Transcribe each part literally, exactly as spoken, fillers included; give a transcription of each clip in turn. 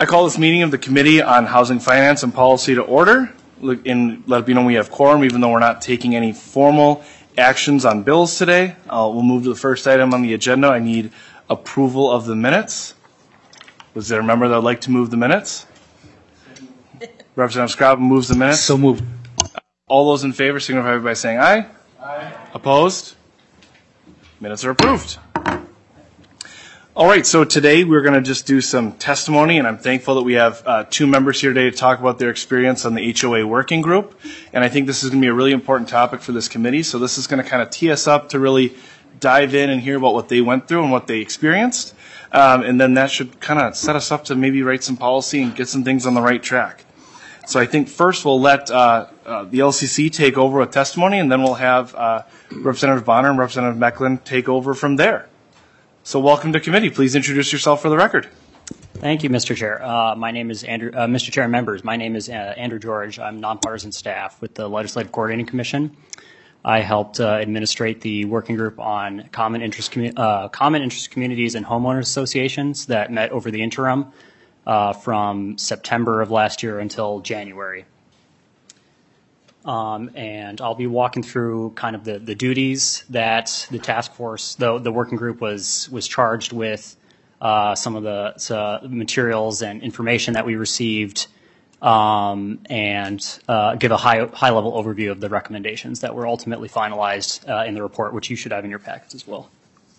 I call this meeting of the Committee on Housing Finance and Policy to order. And let it be known we have quorum, even though we're not taking any formal actions on bills today. Uh, we'll move to the first item on the agenda. I need approval of the minutes. Was there a member that would like to move the minutes? Representative Scrabble moves the minutes. So moved. All those in favor signify by saying aye. Aye. Opposed? Minutes are approved. All right, so today we're going to just do some testimony, and I'm thankful that we have uh, two members here today to talk about their experience on the H O A working group. And I think this is going to be a really important topic for this committee. So this is going to kind of tee us up to really dive in and hear about what they went through and what they experienced. Um, and then that should kind of set us up to maybe write some policy and get some things on the right track. So I think first we'll let uh, uh, the L C C take over with testimony, and then we'll have uh, Representative Bonner and Representative Mecklen take over from there. So welcome to committee. Please introduce yourself for the record. Thank you, Mister Chair. Uh, my name is Andrew, uh, Mister Chair and members. My name is uh, Andrew George. I'm nonpartisan staff with the Legislative Coordinating Commission. I helped uh, administrate the working group on common interest, commu- uh, common interest communities and homeowners associations that met over the interim uh, from September of last year until January. Um, and I'll be walking through kind of the, the duties that the task force, the, the working group was was charged with, uh, some of the uh, materials and information that we received, um, and uh, give a high high level overview of the recommendations that were ultimately finalized uh, in the report, which you should have in your packets as well.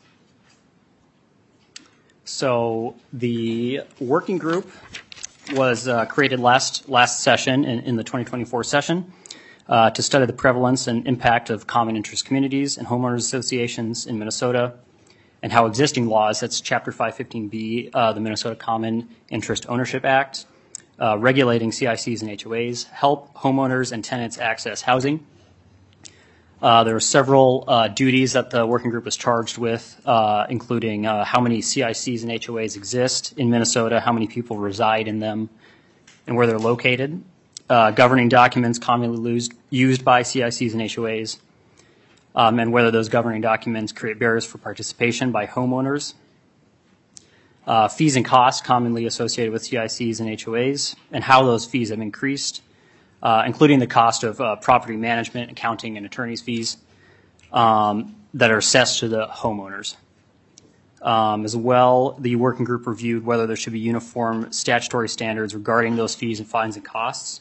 So the working group was uh, created last last session in, in the twenty twenty-four session. Uh, to study the prevalence and impact of common interest communities and homeowners associations in Minnesota, and how existing laws, that's Chapter five fifteen B, uh, the Minnesota Common Interest Ownership Act, uh, regulating C I Cs and H O As, help homeowners and tenants access housing. Uh, there were several uh, duties that the working group was charged with, uh, including uh, how many C I Cs and H O As exist in Minnesota, how many people reside in them, and where they're located. Uh, governing documents commonly used, used by C I Cs and H O As, um, and whether those governing documents create barriers for participation by homeowners. Uh, fees and costs commonly associated with C I Cs and H O As, and how those fees have increased, uh, including the cost of uh, property management, accounting, and attorney's fees um, that are assessed to the homeowners. Um, as well, the working group reviewed whether there should be uniform statutory standards regarding those fees and fines and costs.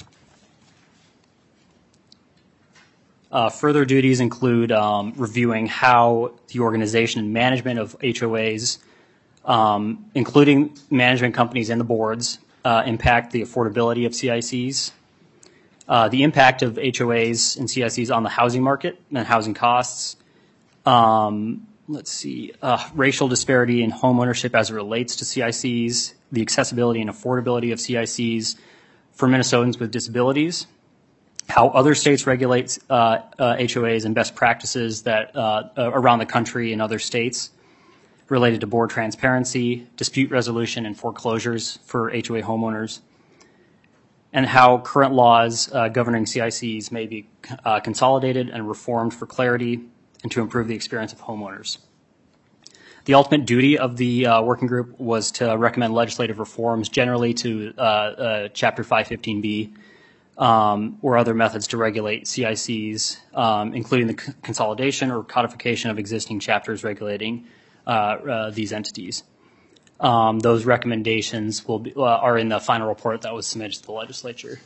Uh, further duties include um, reviewing how the organization and management of H O As, um, including management companies and the boards, uh, impact the affordability of C I Cs, uh, the impact of H O As and C I Cs on the housing market and housing costs, um, let's see, uh, racial disparity in home ownership as it relates to C I Cs, the accessibility and affordability of C I Cs for Minnesotans with disabilities, how other states regulate uh, uh, H O As and best practices that uh, uh, around the country and other states related to board transparency, dispute resolution, and foreclosures for H O A homeowners, and how current laws uh, governing C I Cs may be uh, consolidated and reformed for clarity and to improve the experience of homeowners. The ultimate duty of the uh, working group was to recommend legislative reforms generally to uh, uh, Chapter five fifteen B, Um, or other methods to regulate C I Cs, um, including the c- consolidation or codification of existing chapters regulating uh, uh, these entities. Um, those recommendations will be, uh, are in the final report that was submitted to the legislature.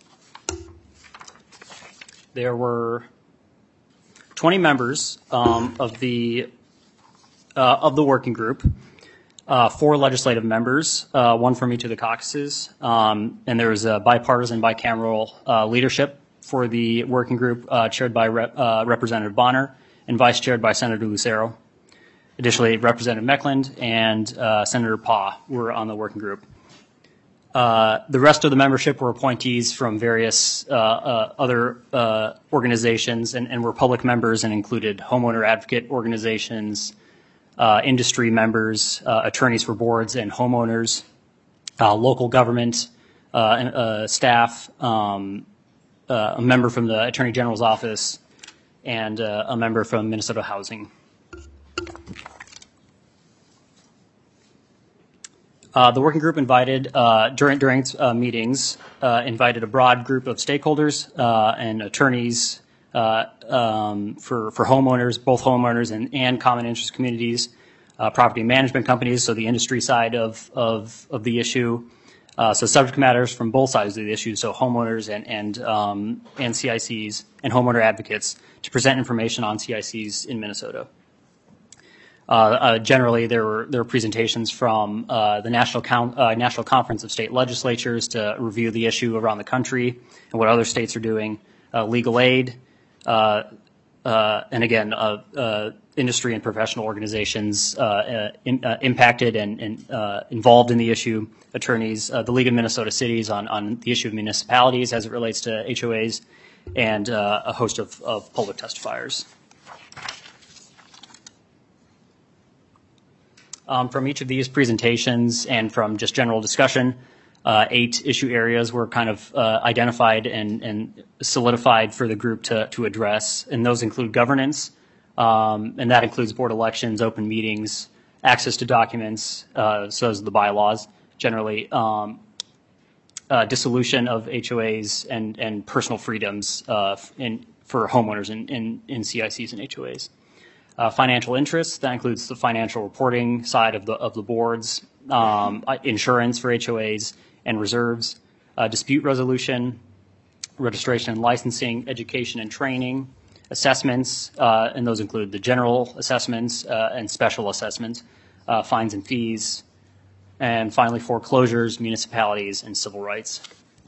There were twenty members um, of the uh, of the working group. Uh, four legislative members, uh, one from each of the caucuses, um, and there was a bipartisan, bicameral uh, leadership for the working group, uh, chaired by Rep, uh, Representative Bonner and vice chaired by Senator Lucero. Additionally, Representative Mecklen and uh, Senator Pah were on the working group. Uh, the rest of the membership were appointees from various uh, uh, other uh, organizations and, and were public members and included homeowner advocate organizations, Uh, industry members, uh, attorneys for boards and homeowners, uh, local government, uh, and, uh, staff, um, uh, a member from the Attorney General's office, and uh, a member from Minnesota Housing. Uh, the working group invited, uh, during, during its uh, meetings, uh, invited a broad group of stakeholders uh, and attorneys uh, um, for, for homeowners, both homeowners and, and common interest communities, uh, property management companies, so the industry side of, of, of the issue. Uh, so subject matters from both sides of the issue, so homeowners and, and, um, and C I Cs and homeowner advocates to present information on C I Cs in Minnesota. Uh, uh, generally, there were there were presentations from uh, the National Con- uh, National Conference of State Legislatures to review the issue around the country and what other states are doing, uh, legal aid, uh, uh, and again, uh, uh, industry and professional organizations uh, uh, in, uh, impacted and, and uh, involved in the issue, attorneys, uh, the League of Minnesota Cities on, on the issue of municipalities as it relates to H O As, and uh, a host of, of public testifiers. Um, from each of these presentations and from just general discussion, uh, eight issue areas were kind of uh, identified and, and solidified for the group to, to address, and those include governance, um, and that includes board elections, open meetings, access to documents, uh, so those are the bylaws generally, um, uh, dissolution of H O As, and, and personal freedoms uh, in, for homeowners in, in, in C I Cs and H O As. Uh, financial interests, that includes the financial reporting side of the of the boards, um, insurance for H O As and reserves, uh, dispute resolution, registration and licensing, education and training, assessments, uh, and those include the general assessments uh, and special assessments, uh, fines and fees, and finally foreclosures, municipalities, and civil rights.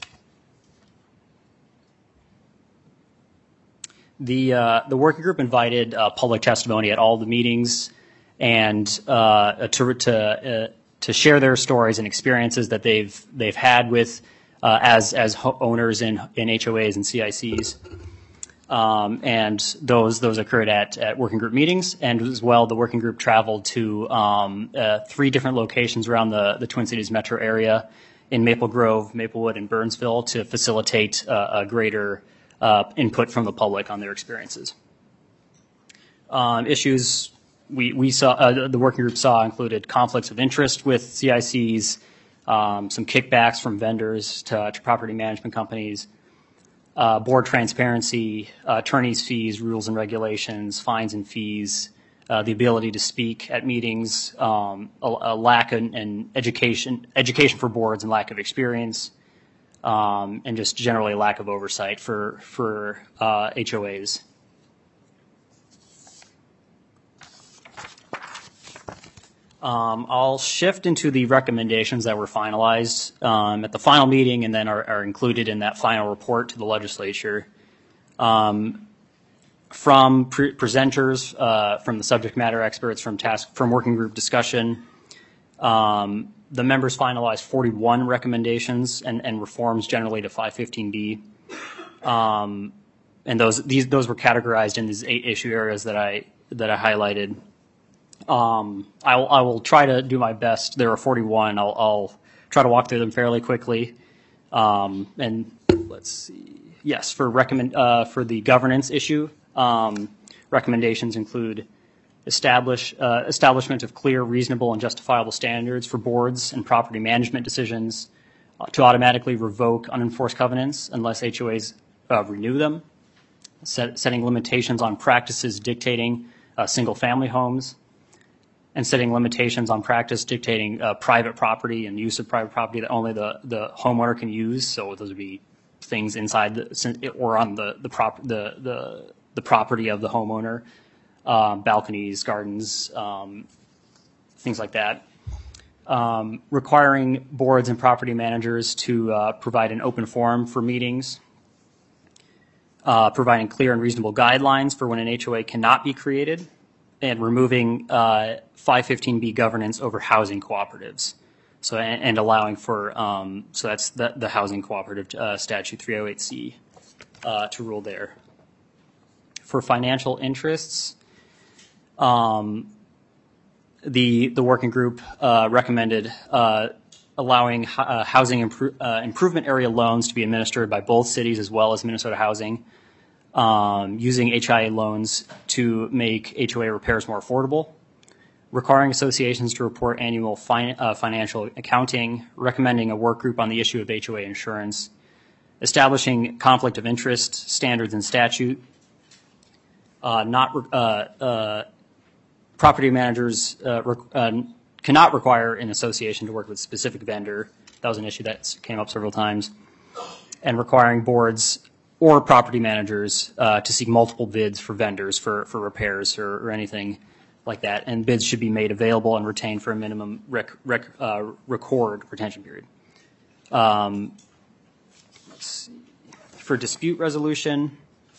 The uh, the working group invited uh, public testimony at all the meetings, and uh, to to uh, to share their stories and experiences that they've they've had with uh, as as ho- owners in in H O As and C I Cs, um, and those those occurred at at working group meetings, and as well the working group traveled to um, uh, three different locations around the the Twin Cities metro area, in Maple Grove, Maplewood, and Burnsville, to facilitate uh, a greater Uh, input from the public on their experiences. Um, issues we, we saw, uh, the working group saw included conflicts of interest with C I Cs, um, some kickbacks from vendors to, to property management companies, uh, board transparency, uh, attorneys' fees, rules and regulations, fines and fees, uh, the ability to speak at meetings, um, a, a lack in, in education, education for boards and lack of experience, Um, and just generally a lack of oversight for for uh, H O As. Um, I'll shift into the recommendations that were finalized um, at the final meeting, and then are, are included in that final report to the legislature. Um, from pre- presenters, uh, from the subject matter experts, from task from working group discussion. Um, The members finalized forty-one recommendations and, and reforms generally to five fifteen B, um, and those these those were categorized in these eight issue areas that I that I highlighted. Um, I will I will try to do my best. There are forty-one. I'll, I'll try to walk through them fairly quickly. Um, and let's see. Yes, for recommend uh, for the governance issue, um, recommendations include Establish, uh, establishment of clear, reasonable, and justifiable standards for boards and property management decisions, uh, to automatically revoke unenforced covenants unless H O As uh, renew them, set, setting limitations on practices dictating uh, single-family homes, and setting limitations on practice dictating uh, private property and use of private property that only the, the homeowner can use. So those would be things inside the, or on the the, prop, the the the property of the homeowner. Um, balconies, gardens, um, things like that. Um, requiring boards and property managers to uh, provide an open forum for meetings. Uh, providing clear and reasonable guidelines for when an H O A cannot be created. And removing uh, five fifteen B governance over housing cooperatives. So and, and allowing for, um, so that's the, the housing cooperative uh, statute three oh eight C uh, to rule there. For financial interests, Um, the the working group uh, recommended uh, allowing uh, housing impro- uh, improvement area loans to be administered by both cities as well as Minnesota Housing, um, using H I A loans to make H O A repairs more affordable, requiring associations to report annual fin uh, financial accounting, recommending a work group on the issue of H O A insurance, establishing conflict of interest standards and statute, uh, not uh, uh, property managers uh, uh, cannot require an association to work with a specific vendor. That was an issue that came up several times. And requiring boards or property managers uh, to seek multiple bids for vendors for, for repairs or, or anything like that. And bids should be made available and retained for a minimum rec, rec, uh, record retention period. Um, let's see. For dispute resolution,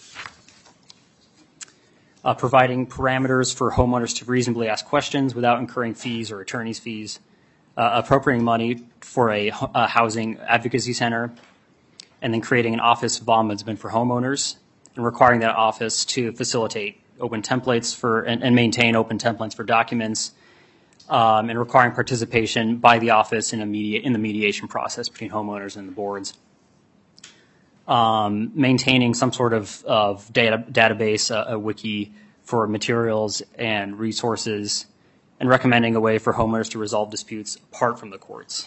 uh, providing parameters for homeowners to reasonably ask questions without incurring fees or attorney's fees, uh, appropriating money for a, a housing advocacy center, and then creating an office of ombudsman for homeowners and requiring that office to facilitate open templates for and, and maintain open templates for documents, um, and requiring participation by the office in, a media, in the mediation process between homeowners and the boards. Um, maintaining some sort of, of data, database, a, a wiki for materials and resources, and recommending a way for homeowners to resolve disputes apart from the courts.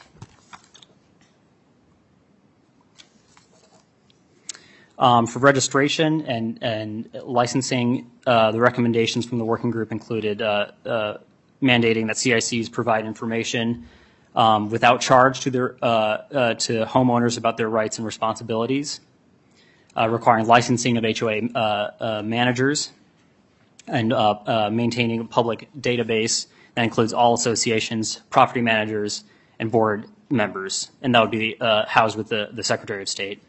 Um, for registration and, and licensing, uh, the recommendations from the working group included uh, uh, mandating that C I Cs provide information um, without charge to their uh, uh, to homeowners about their rights and responsibilities, uh, requiring licensing of H O A uh, uh, managers, and uh, uh, maintaining a public database that includes all associations, property managers, and board members, and that would be uh, housed with the, the Secretary of State.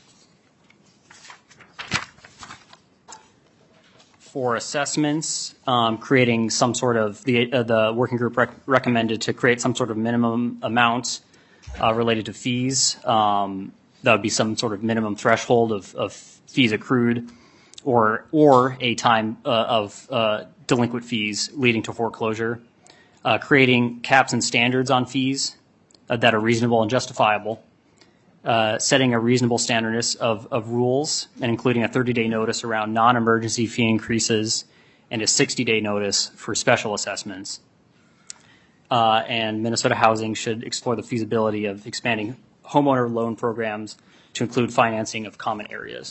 For assessments, um, creating some sort of, the, uh, the working group rec recommended to create some sort of minimum amount uh, related to fees. Um, that would be some sort of minimum threshold of, of fees accrued, or, or a time uh, of uh, delinquent fees leading to foreclosure. Uh, creating caps and standards on fees uh, that are reasonable and justifiable. Uh, setting a reasonable standardness of, of rules, and including a thirty-day notice around non-emergency fee increases and a sixty-day notice for special assessments. Uh, and Minnesota Housing should explore the feasibility of expanding homeowner loan programs to include financing of common areas.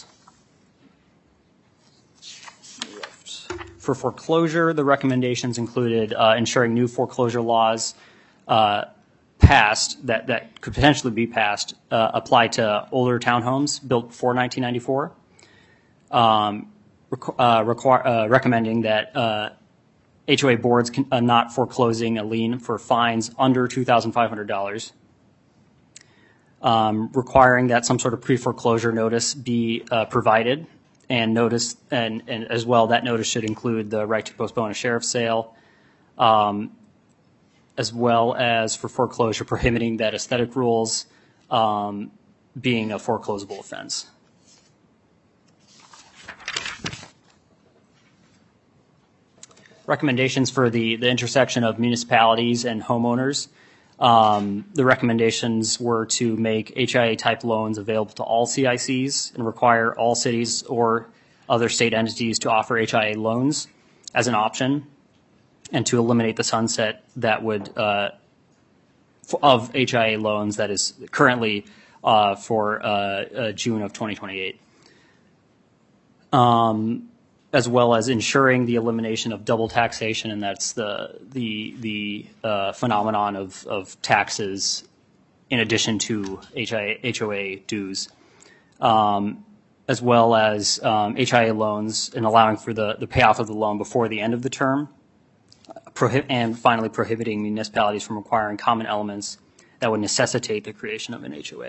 For foreclosure, the recommendations included uh, ensuring new foreclosure laws uh, passed, that, that could potentially be passed, uh, apply to older townhomes built before nineteen ninety-four, um, requ uh, require, uh, recommending that uh, H O A boards can, uh, not foreclosing a lien for fines under two thousand five hundred dollars, um, requiring that some sort of pre-foreclosure notice be uh, provided, and notice, and, and as well, that notice should include the right to postpone a sheriff's sale, um, as well as for foreclosure, prohibiting that aesthetic rules um, being a foreclosable offense. Recommendations for the, the intersection of municipalities and homeowners. Um, the recommendations were to make H I A-type loans available to all C I Cs and require all cities or other state entities to offer H I A loans as an option, and to eliminate the sunset that would uh, of H I A loans that is currently uh, for uh, uh, June of twenty twenty-eight, um, as well as ensuring the elimination of double taxation, and that's the the the uh, phenomenon of of taxes in addition to H I A, H O A dues, um, as well as um, H I A loans, and allowing for the the payoff of the loan before the end of the term. Prohib and finally, prohibiting municipalities from requiring common elements that would necessitate the creation of an H O A.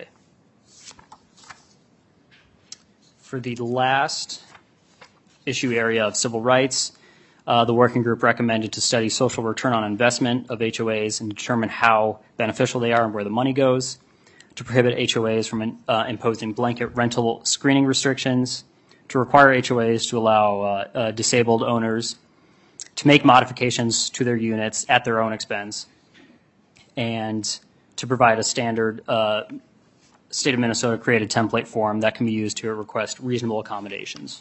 For the last issue area of civil rights, uh, the working group recommended to study social return on investment of H O As and determine how beneficial they are and where the money goes, to prohibit H O As from uh, imposing blanket rental screening restrictions, to require H O As to allow uh, uh, disabled owners to make modifications to their units at their own expense, and to provide a standard uh, state of Minnesota created template form that can be used to request reasonable accommodations.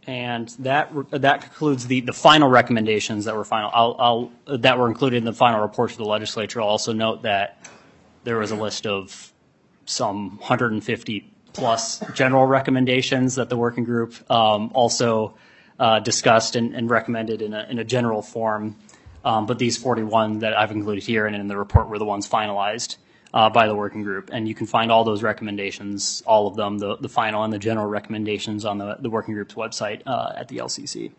And that that concludes the, the final recommendations that were final. I'll, I'll that were included in the final report to the legislature. I'll also note that there was a list of some one hundred fifty plus general recommendations that the working group um, also uh, discussed and, and recommended in a in a general form. Um, but these forty-one that I've included here and in the report were the ones finalized uh, by the working group. And you can find all those recommendations, all of them, the, the final and the general recommendations on the, the working group's website uh, at the L C C.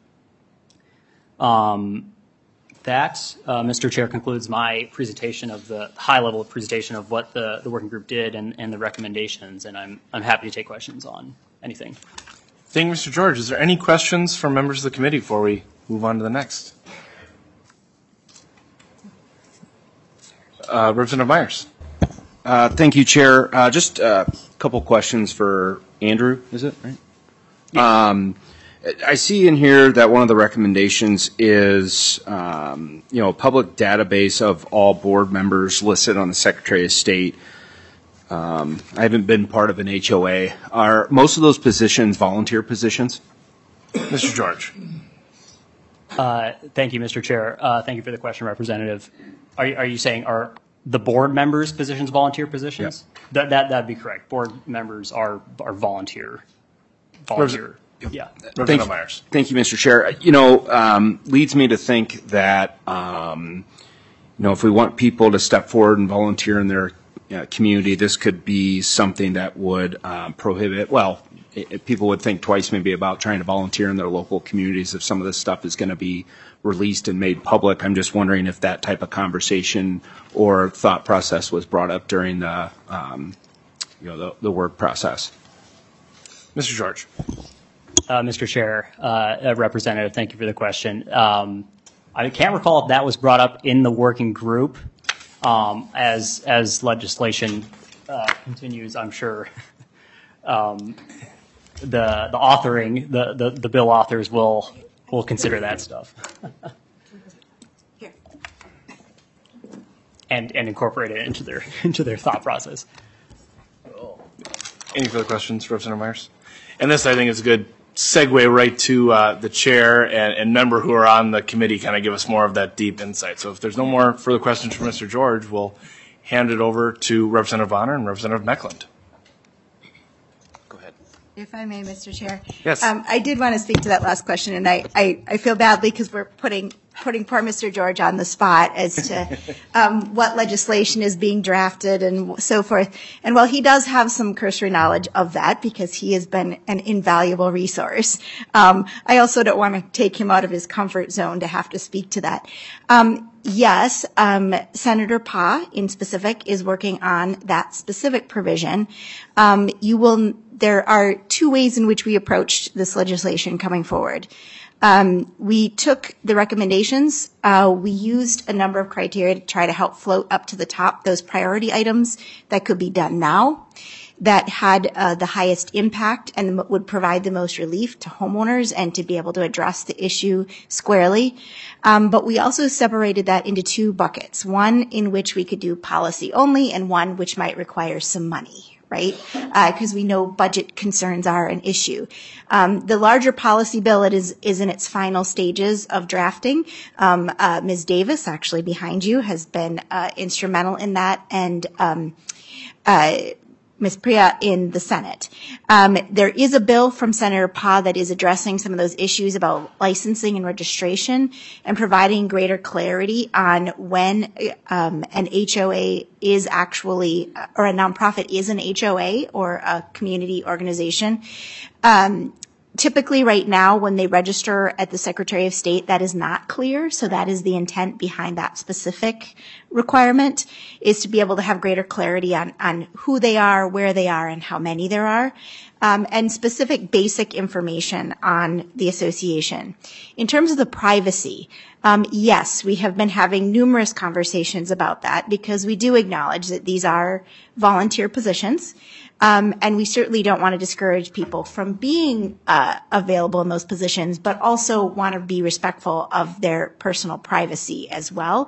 Um, that, uh, Mister Chair, concludes my presentation of the high-level presentation of what the, the working group did and, and the recommendations. And I'm, I'm happy to take questions on anything. Thank you, Mister George. Is there any questions from members of the committee before we move on to the next? Uh, Representative Myers. Uh, thank you, Chair. Uh, just a couple questions for Andrew, is it, right? Yeah. Um, I see in here that one of the recommendations is, um, you know, a public database of all board members listed on the Secretary of State. Um, I haven't been part of an H O A. Are most of those positions volunteer positions? Mister George. Uh, thank you, Mister Chair. Uh, thank you for the question, Representative. Are you, are you saying are the board members' positions volunteer positions? Yeah. That that that'd be correct. Board members are are volunteer. Volunteer. Yeah. Representative Thank, Myers. Thank you, Mister Chair. You know, um, leads me to think that, um, you know, if we want people to step forward and volunteer in their uh, community, this could be something that would um, prohibit, well, it, it, people would think twice maybe about trying to volunteer in their local communities if some of this stuff is going to be released and made public. I'm just wondering if that type of conversation or thought process was brought up during the, um, you know, the, the work process. Mister George. Uh, Mister Chair, uh, Representative, thank you for the question. Um, I can't recall if that was brought up in the working group. Um, as as legislation uh, continues, I'm sure um, the the authoring, the, the, the bill authors will will consider that stuff and and incorporate it into their into their thought process. Any further questions for Representative Myers? And this, I think, is a good segue right to uh, the chair and, and member who are on the committee kind of give us more of that deep insight. So if there's no more further questions from Mister George, we'll hand it over to Representative Bonner and Representative Meckland. Go ahead. If I may, Mister Chair. Yes. Um, I did want to speak to that last question, and I, I, I feel badly because we're putting putting poor Mister George on the spot as to um, what legislation is being drafted and so forth. And while he does have some cursory knowledge of that because he has been an invaluable resource, um, I also don't want to take him out of his comfort zone to have to speak to that. Um, yes, um, Senator Pa, in specific, is working on that specific provision. Um, you will. There are two ways in which we approached this legislation coming forward. Um, we took the recommendations. Uh, we used a number of criteria to try to help float up to the top those priority items that could be done now, that had uh, the highest impact and would provide the most relief to homeowners and to be able to address the issue squarely. Um, but we also separated that into two buckets, one in which we could do policy only and one which might require some money. Right? Because uh, we know budget concerns are an issue. Um, the larger policy bill it is, is in its final stages of drafting. Um, uh, Miz Davis, actually behind you, has been uh, instrumental in that, and um, uh, Miz Priya in the Senate. Um, there is a bill from Senator Pa that is addressing some of those issues about licensing and registration and providing greater clarity on when um, an H O A is actually, or a nonprofit is an H O A or a community organization. Um, Typically right now when they register at the Secretary of State, that is not clear. So that is the intent behind that specific requirement, is to be able to have greater clarity on, on who they are, where they are, and how many there are, um, and specific basic information on the association. In terms of the privacy, um, yes, we have been having numerous conversations about that because we do acknowledge that these are volunteer positions. Um, and we certainly don't want to discourage people from being uh, available in those positions, but also want to be respectful of their personal privacy as well.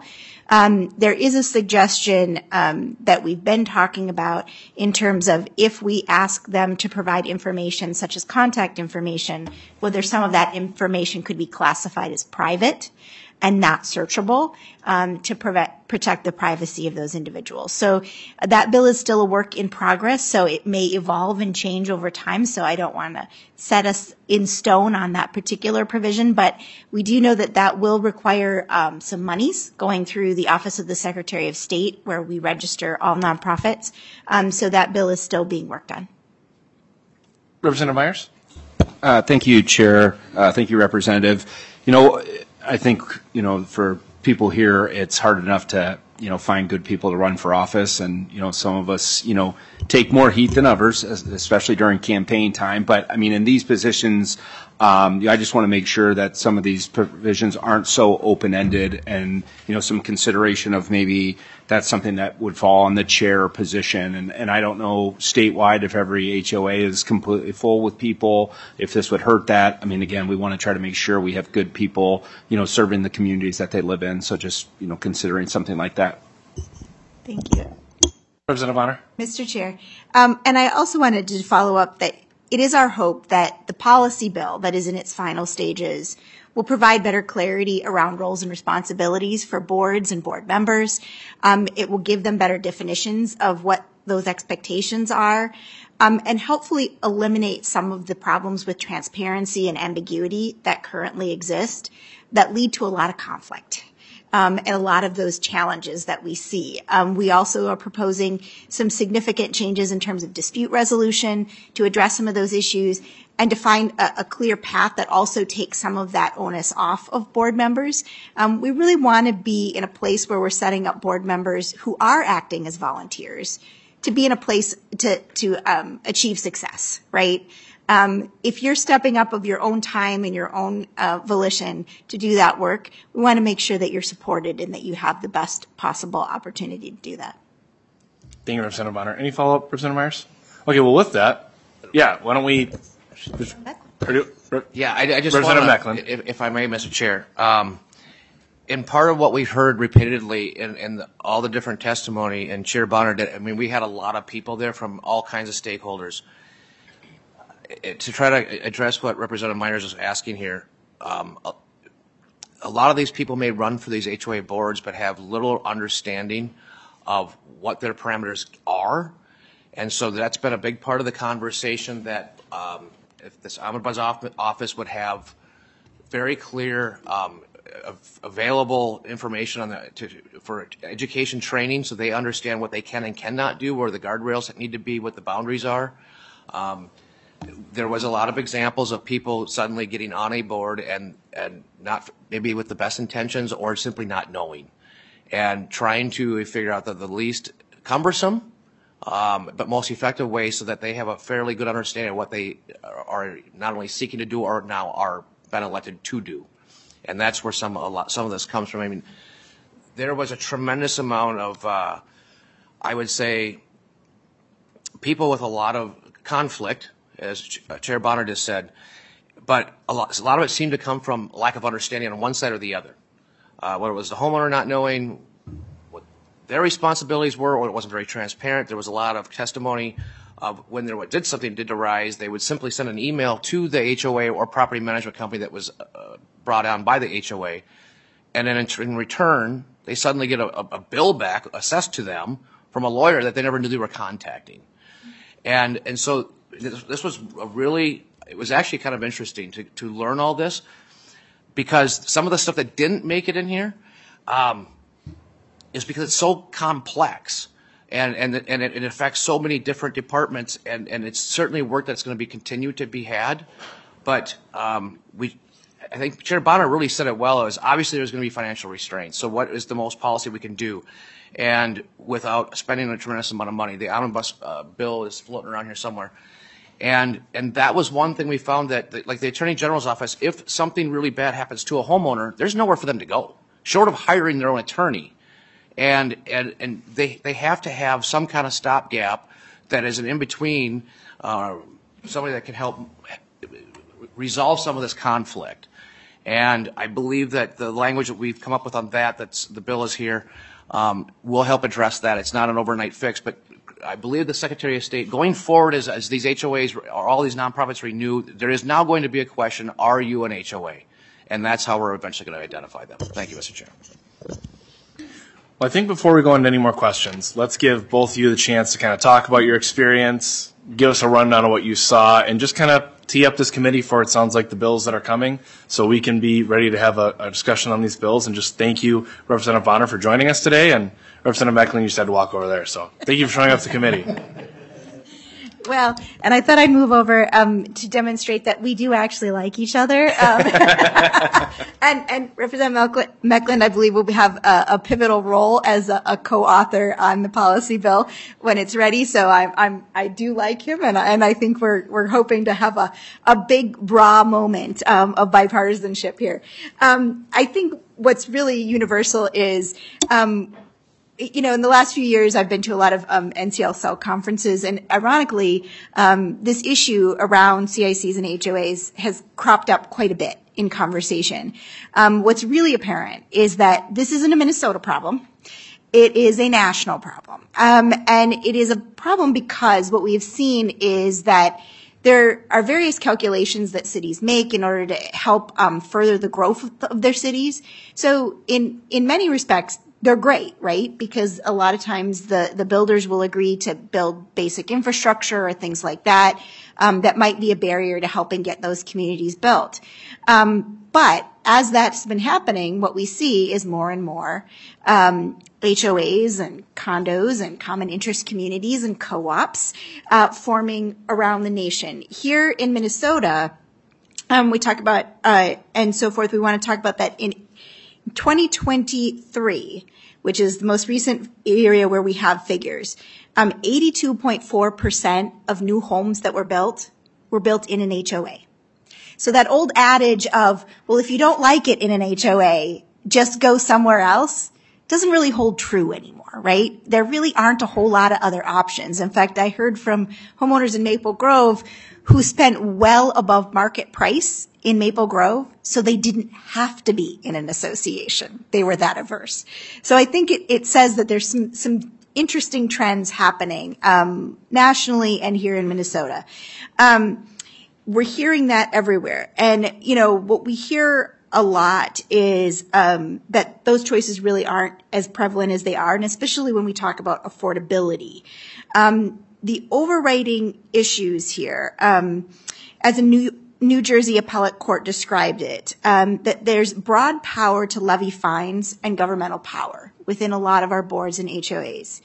Um, there is a suggestion um, that we've been talking about in terms of if we ask them to provide information such as contact information, whether some of that information could be classified as private and not searchable um, to prevent, protect the privacy of those individuals. So uh, that bill is still a work in progress, so it may evolve and change over time, so I don't want to set us in stone on that particular provision, but we do know that that will require um, some monies going through the Office of the Secretary of State, where we register all nonprofits. Um, so that bill is still being worked on. Representative Myers? Uh, thank you, Chair. Uh, thank you, Representative. You know, I think, you know, for people here, it's hard enough to, you know, find good people to run for office. And, you know, some of us, you know, take more heat than others, especially during campaign time. But, I mean, in these positions, um, I just want to make sure that some of these provisions aren't so open-ended and, you know, some consideration of maybe that's something that would fall on the chair position. And, and I don't know statewide if every H O A is completely full with people, if this would hurt that. I mean, again, we want to try to make sure we have good people, you know, serving the communities that they live in. So just, you know, considering something like that. Thank you. Representative Bonner? Mister Chair, um, and I also wanted to follow up that it is our hope that the policy bill that is in its final stages will provide better clarity around roles and responsibilities for boards and board members. Um, it will give them better definitions of what those expectations are, um, and hopefully eliminate some of the problems with transparency and ambiguity that currently exist that lead to a lot of conflict. Um, and a lot of those challenges that we see. Um, we also are proposing some significant changes in terms of dispute resolution to address some of those issues and to find a, a clear path that also takes some of that onus off of board members. Um, we really want to be in a place where we're setting up board members who are acting as volunteers to be in a place to, to um, achieve success, right? Um, if you're stepping up of your own time and your own uh, volition to do that work, we want to make sure that you're supported and that you have the best possible opportunity to do that. Thank you, Representative Bonner. Any follow-up, Representative Myers? Okay, well, with that, yeah, why don't we... Yeah, I, I just Representative want Mecklen. to, if, if I may, Mister Chair, um, in part of what we've heard repeatedly in, in the, all the different testimony, and Chair Bonner did, I mean, we had a lot of people there from all kinds of stakeholders. To try to address what Representative Myers is asking here, um, a, a lot of these people may run for these H O A boards but have little understanding of what their parameters are. And so that's been a big part of the conversation, that um, if this Ombudsman's office would have very clear um, available information on the, to, for education training, so they understand what they can and cannot do, where the guardrails that need to be, what the boundaries are. Um, There was a lot of examples of people suddenly getting on a board and, and not maybe with the best intentions or simply not knowing, and trying to figure out the, the least cumbersome um, but most effective way so that they have a fairly good understanding of what they are not only seeking to do or now are been elected to do. And that's where some, a lot, some of this comes from. I mean, there was a tremendous amount of, uh, I would say, people with a lot of conflict, as Chair Bonner just said, but a lot, a lot of it seemed to come from lack of understanding on one side or the other. Uh, whether it was the homeowner not knowing what their responsibilities were, or it wasn't very transparent. There was a lot of testimony of when there did something did arise, they would simply send an email to the H O A or property management company that was uh, brought on by the H O A, and then in, in return, they suddenly get a, a bill back assessed to them from a lawyer that they never knew they were contacting. And and so this, this was a really, it was actually kind of interesting to, to learn all this, because some of the stuff that didn't make it in here um, is because it's so complex, and and and it, it affects so many different departments, and and it's certainly work that's going to be continued to be had. But um, we, I think Chair Bonner really said it well. Is obviously there's going to be financial restraints. So what is the most policy we can do, and without spending a tremendous amount of money? The omnibus uh, bill is floating around here somewhere. And and that was one thing we found, that, like the Attorney General's office, if something really bad happens to a homeowner, there's nowhere for them to go, short of hiring their own attorney. And and and they they have to have some kind of stopgap that is an in-between, uh, somebody that can help resolve some of this conflict. And I believe that the language that we've come up with on that, that's the bill is here, um, will help address that. It's not an overnight fix, but I believe the Secretary of State, going forward as, as these H O As or all these nonprofits renew, there is now going to be a question, are you an H O A? And that's how we're eventually going to identify them. Thank you, Mister Chair. Well, I think before we go into any more questions, let's give both of you the chance to kind of talk about your experience, give us a rundown of what you saw, and just kind of tee up this committee for, it sounds like, the bills that are coming, so we can be ready to have a, a discussion on these bills. And just thank you, Representative Bonner, for joining us today, and Representative Mecklen, you just had to walk over there. So thank you for showing up to the committee. Well, and I thought I'd move over um, to demonstrate that we do actually like each other. Um, and, and Representative Mecklen, I believe, will have a, a pivotal role as a, a co-author on the policy bill when it's ready. So I'm, I'm, I do like him, and, and I think we're we're hoping to have a, a big bra moment um, of bipartisanship here. Um, I think what's really universal is. Um, You know, in the last few years, I've been to a lot of um, N C L C E L conferences, and ironically, um, this issue around C I Cs and H O As has cropped up quite a bit in conversation. Um, what's really apparent is that this isn't a Minnesota problem. It is a national problem. Um, and it is a problem because what we have seen is that there are various calculations that cities make in order to help um, further the growth of their cities. So in, in many respects, they're great, right? Because a lot of times the, the builders will agree to build basic infrastructure or things like that, um, that might be a barrier to helping get those communities built. Um, but as that's been happening, what we see is more and more um, H O As and condos and common interest communities and co-ops uh, forming around the nation. Here in Minnesota, um, we talk about, uh, and so forth, we want to talk about that in twenty twenty-three, which is the most recent area where we have figures, um, eighty-two point four percent of new homes that were built were built in an H O A. So that old adage of, well, if you don't like it in an H O A, just go somewhere else, doesn't really hold true anymore, right? There really aren't a whole lot of other options. In fact, I heard from homeowners in Maple Grove who spent well above market price in Maple Grove, so they didn't have to be in an association. They were that averse. So I think it, it says that there's some, some interesting trends happening um, nationally and here in Minnesota. Um, we're hearing that everywhere. And, you know, what we hear a lot is um, that those choices really aren't as prevalent as they are, and especially when we talk about affordability. Um, the overriding issues here, um, as a New New Jersey appellate court described it, um, that there's broad power to levy fines and governmental power within a lot of our boards and H O As.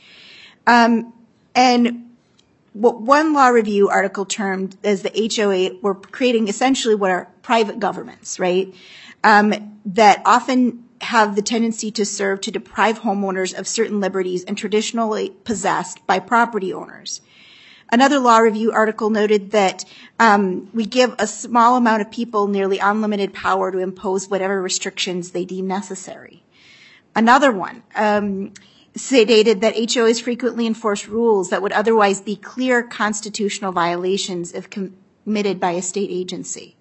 Um, and what one law review article termed as the H O A were creating essentially what are private governments, right? Um, that often have the tendency to serve to deprive homeowners of certain liberties and traditionally possessed by property owners. Another law review article noted that um, we give a small amount of people nearly unlimited power to impose whatever restrictions they deem necessary. Another one um, stated that H O As frequently enforce rules that would otherwise be clear constitutional violations if committed by a state agency.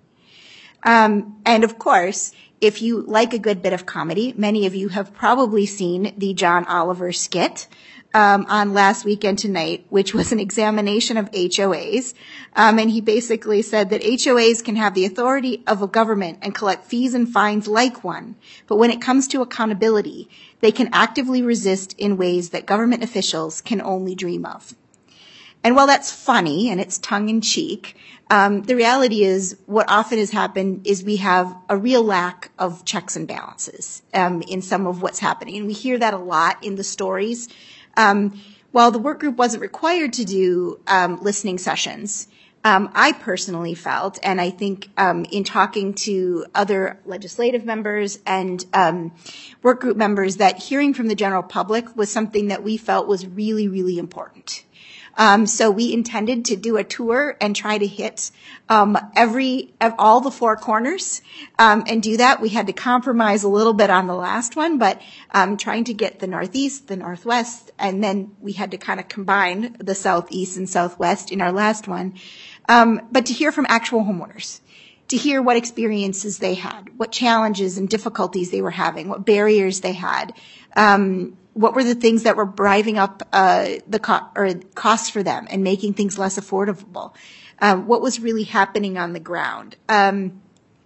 Um, and of course, if you like a good bit of comedy, many of you have probably seen the John Oliver skit Um, on Last Weekend Tonight, which was an examination of H O As. Um, and he basically said that H O As can have the authority of a government and collect fees and fines like one. But when it comes to accountability, they can actively resist in ways that government officials can only dream of. And while that's funny and it's tongue-in-cheek, um, the reality is what often has happened is we have a real lack of checks and balances um, in some of what's happening. And we hear that a lot in the stories. Um, while the work group wasn't required to do um, listening sessions, um, I personally felt, and I think um, in talking to other legislative members and um, work group members, that hearing from the general public was something that we felt was really, really important. Um, so we intended to do a tour and try to hit um, every all the four corners um, and do that. We had to compromise a little bit on the last one, but um, trying to get the Northeast, the Northwest, and then we had to kind of combine the Southeast and Southwest in our last one. Um, but to hear from actual homeowners, to hear what experiences they had, what challenges and difficulties they were having, what barriers they had, um, what were the things that were driving up uh, the co- or costs for them and making things less affordable, uh, what was really happening on the ground. Um,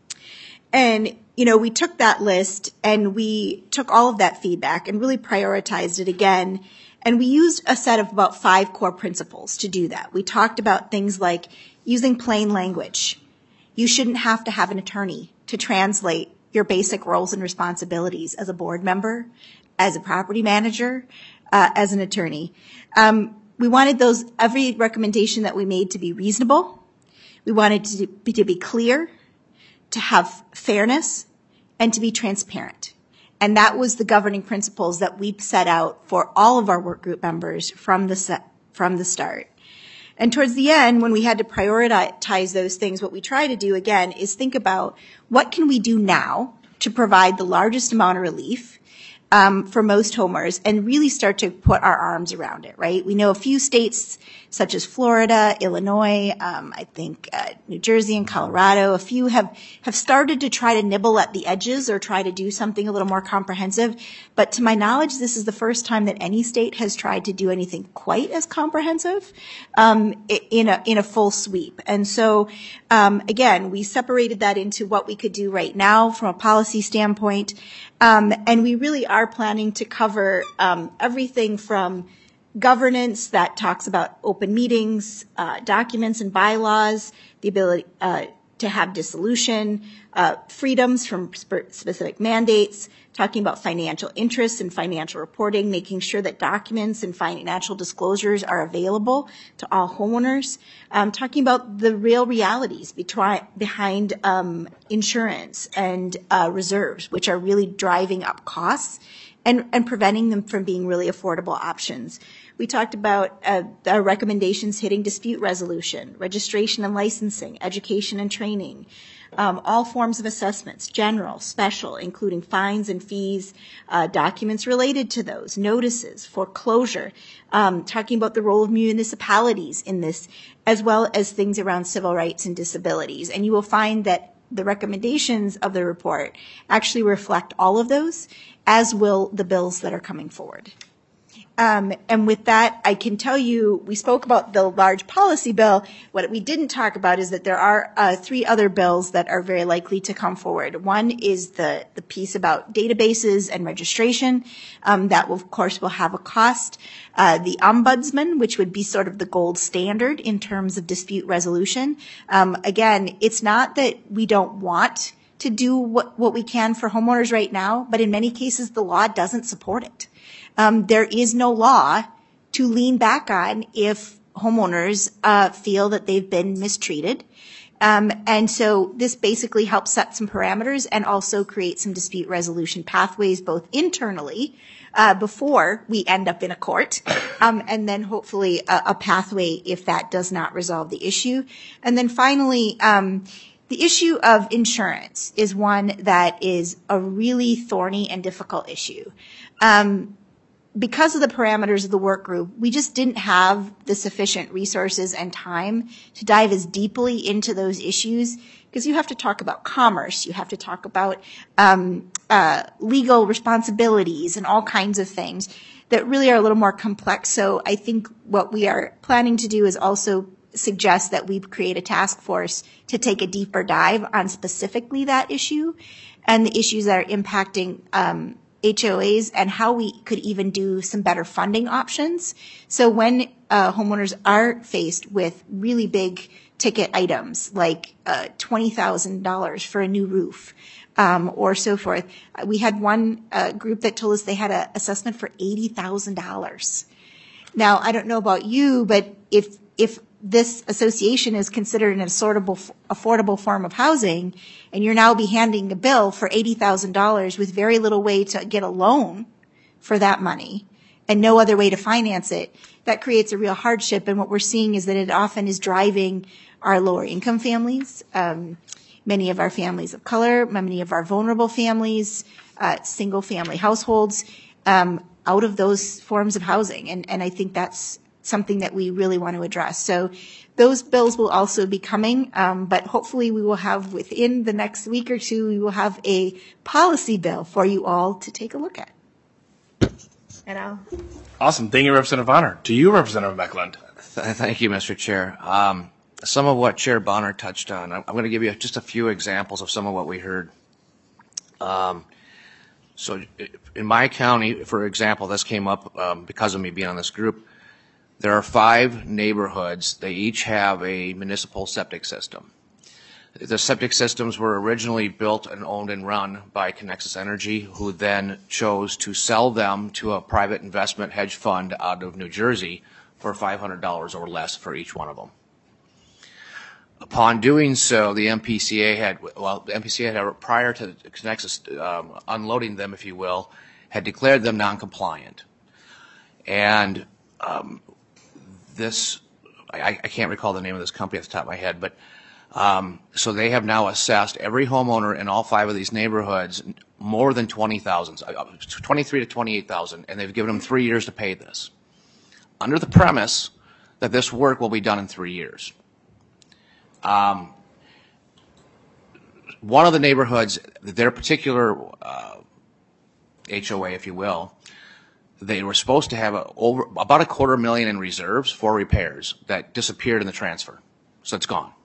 and, you know, we took that list and we took all of that feedback and really prioritized it again. And we used a set of about five core principles to do that. We talked about things like using plain language. You shouldn't have to have an attorney to translate your basic roles and responsibilities as a board member, as a property manager, uh, as an attorney. Um, we wanted those, every recommendation that we made to be reasonable. We wanted to be, to be clear, to have fairness, and to be transparent. And that was the governing principles that we set out for all of our work group members from the set, from the start. And towards the end, when we had to prioritize those things, what we try to do again is think about what can we do now to provide the largest amount of relief um, for most homeowners and really start to put our arms around it, right? We know a few states such as Florida, Illinois, um, I think uh, New Jersey and Colorado, a few have, have started to try to nibble at the edges or try to do something a little more comprehensive. But to my knowledge, this is the first time that any state has tried to do anything quite as comprehensive um, in a in a full sweep. And so, um, again, we separated that into what we could do right now from a policy standpoint. Um, and we really are planning to cover um, everything from governance that talks about open meetings, uh, documents and bylaws, the ability uh, to have dissolution, uh, freedoms from sp- specific mandates, talking about financial interests and financial reporting, making sure that documents and financial disclosures are available to all homeowners, um, talking about the real realities betwi- behind um, insurance and uh, reserves, which are really driving up costs and, and preventing them from being really affordable options. We talked about uh, our recommendations hitting dispute resolution, registration and licensing, education and training, um, all forms of assessments, general, special, including fines and fees, uh, documents related to those, notices, foreclosure, um, talking about the role of municipalities in this, as well as things around civil rights and disabilities. And you will find that the recommendations of the report actually reflect all of those, as will the bills that are coming forward. Um, and with that, I can tell you, we spoke about the large policy bill. What we didn't talk about is that there are uh, three other bills that are very likely to come forward. One is the, the piece about databases and registration. Um, that, will, of course, will have a cost. Uh, the ombudsman, which would be sort of the gold standard in terms of dispute resolution. Um, again, it's not that we don't want to do what, what we can for homeowners right now, but in many cases, the law doesn't support it. Um, there is no law to lean back on if homeowners uh, feel that they've been mistreated. Um, and so this basically helps set some parameters and also create some dispute resolution pathways, both internally uh, before we end up in a court, um, and then hopefully a, a pathway if that does not resolve the issue. And then finally, um, the issue of insurance is one that is a really thorny and difficult issue. Um, Because of the parameters of the work group, we just didn't have the sufficient resources and time to dive as deeply into those issues, because you have to talk about commerce, you have to talk about um, uh, legal responsibilities and all kinds of things that really are a little more complex. So I think what we are planning to do is also suggest that we create a task force to take a deeper dive on specifically that issue and the issues that are impacting um H O As and how we could even do some better funding options. So when uh, homeowners are faced with really big ticket items like uh, twenty thousand dollars for a new roof um, or so forth, we had one uh, group that told us they had an assessment for eighty thousand dollars. Now, I don't know about you, but if if this association is considered an affordable, affordable form of housing, and you're now be handing a bill for eighty thousand dollars with very little way to get a loan for that money and no other way to finance it, that creates a real hardship. And what we're seeing is that it often is driving our lower income families, um, many of our families of color, many of our vulnerable families, uh, single family households, um, out of those forms of housing. And, and I think that's something that we really want to address. So those bills will also be coming, um, but hopefully we will have within the next week or two, we will have a policy bill for you all to take a look at. And I'll Awesome. Thank you, Representative Bonner. To you, Representative Meckland. Th- Thank you, Mister Chair. Um, some of what Chair Bonner touched on, I'm, I'm going to give you just a few examples of some of what we heard. Um, so in my county, for example, this came up um, because of me being on this group. There are five neighborhoods. They each have a municipal septic system. The septic systems were originally built and owned and run by Connexus Energy, who then chose to sell them to a private investment hedge fund out of New Jersey for five hundred dollars or less for each one of them. Upon doing so, the M P C A had, well, the M P C A had, prior to Connexus um, unloading them, if you will, had declared them non-compliant. And um, this, I, I can't recall the name of this company off the top of my head, but um, so they have now assessed every homeowner in all five of these neighborhoods more than twenty thousand, twenty-three to twenty-eight thousand, and they've given them three years to pay this, under the premise that this work will be done in three years. Um, one of the neighborhoods, their particular uh, H O A, if you will, they were supposed to have a, over about a quarter million in reserves for repairs that disappeared in the transfer, so it's gone.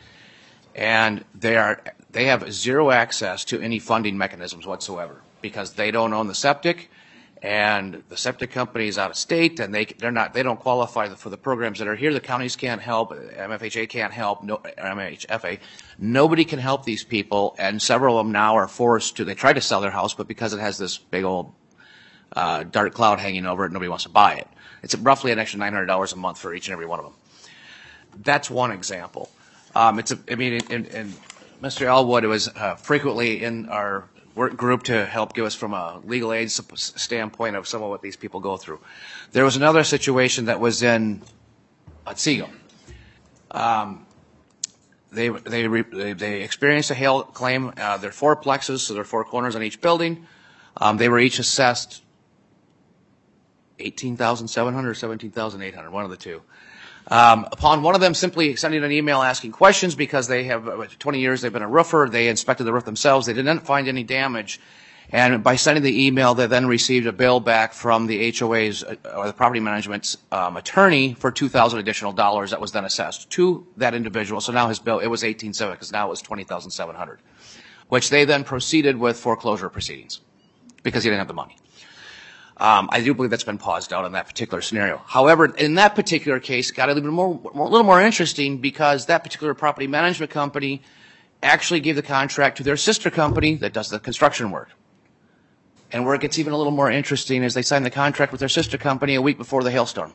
And they are they have zero access to any funding mechanisms whatsoever because they don't own the septic, and the septic company is out of state, and they they're not they don't qualify for the programs that are here. The counties can't help, M F H A can't help, no, M H F A, nobody can help these people, and several of them now are forced to. They tried to sell their house, but because it has this big old uh, dark cloud hanging over it, nobody wants to buy it. It's roughly an extra nine hundred dollars a month for each and every one of them. That's one example. Um, it's a, I mean, and, and Mister Elwood was uh, frequently in our work group to help give us from a legal aid standpoint of some of what these people go through. There was another situation that was in Otsego. Um, they they they they experienced a hail claim. Uh, they're fourplexes, so there are four corners on each building. Um, they were each assessed eighteen thousand seven hundred or seventeen thousand eight hundred, one of the two. Um, upon one of them simply sending an email asking questions because they have uh, twenty years, they've been a roofer, they inspected the roof themselves, they didn't find any damage. And by sending the email, they then received a bill back from the H O A's uh, or the property management's um, attorney for two thousand additional dollars that was then assessed to that individual. So now his bill, it was eighteen seven because now it was twenty thousand seven hundred, which they then proceeded with foreclosure proceedings because he didn't have the money. Um, I do believe that's been paused out in that particular scenario. However, in that particular case, it got a little more, more, a little more interesting because that particular property management company actually gave the contract to their sister company that does the construction work. And where it gets even a little more interesting is they signed the contract with their sister company a week before the hailstorm.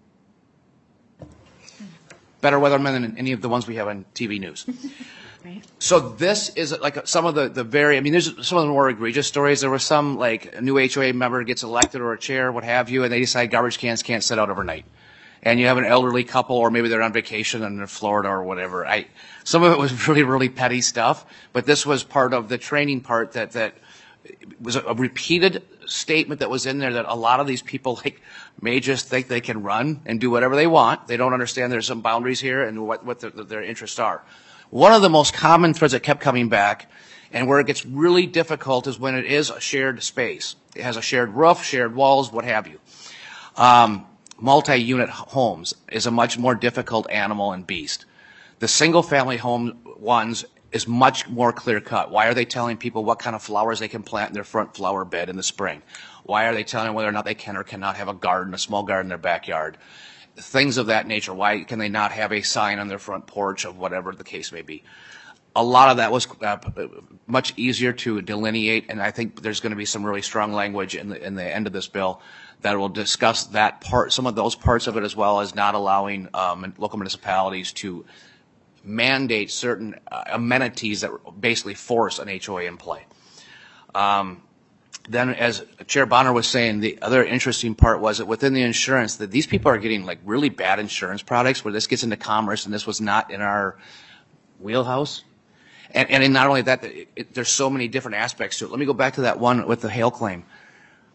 Better weathermen than any of the ones we have on T V news. Right. So this is like some of the, the very, I mean, there's some of the more egregious stories. There was some, like, a new H O A member gets elected or a chair, what have you, and they decide garbage cans can't sit out overnight. And you have an elderly couple, or maybe they're on vacation in Florida or whatever. I, some of it was really, really petty stuff, but this was part of the training part that, that was a, a repeated statement that was in there that a lot of these people, like, may just think they can run and do whatever they want. They don't understand there's some boundaries here and what, what their, their interests are. One of the most common threads that kept coming back, and where it gets really difficult, is when it is a shared space. It has a shared roof, shared walls, what have you. Um, multi-unit homes is a much more difficult animal and beast. The single-family home ones is much more clear-cut. Why are they telling people what kind of flowers they can plant in their front flower bed in the spring? Why are they telling them whether or not they can or cannot have a garden, a small garden in their backyard? Things of that nature. Why can they not have a sign on their front porch of whatever the case may be? A lot of that was uh, much easier to delineate, and I think there's going to be some really strong language in the in the end of this bill that will discuss that part, some of those parts of it, as well as not allowing um, local municipalities to mandate certain uh, amenities that basically force an H O A in play. Um, Then, as Chair Bonner was saying, the other interesting part was that within the insurance, that these people are getting like really bad insurance products where this gets into commerce, and this was not in our wheelhouse. And, and not only that, it, it, there's so many different aspects to it. Let me go back to that one with the hail claim.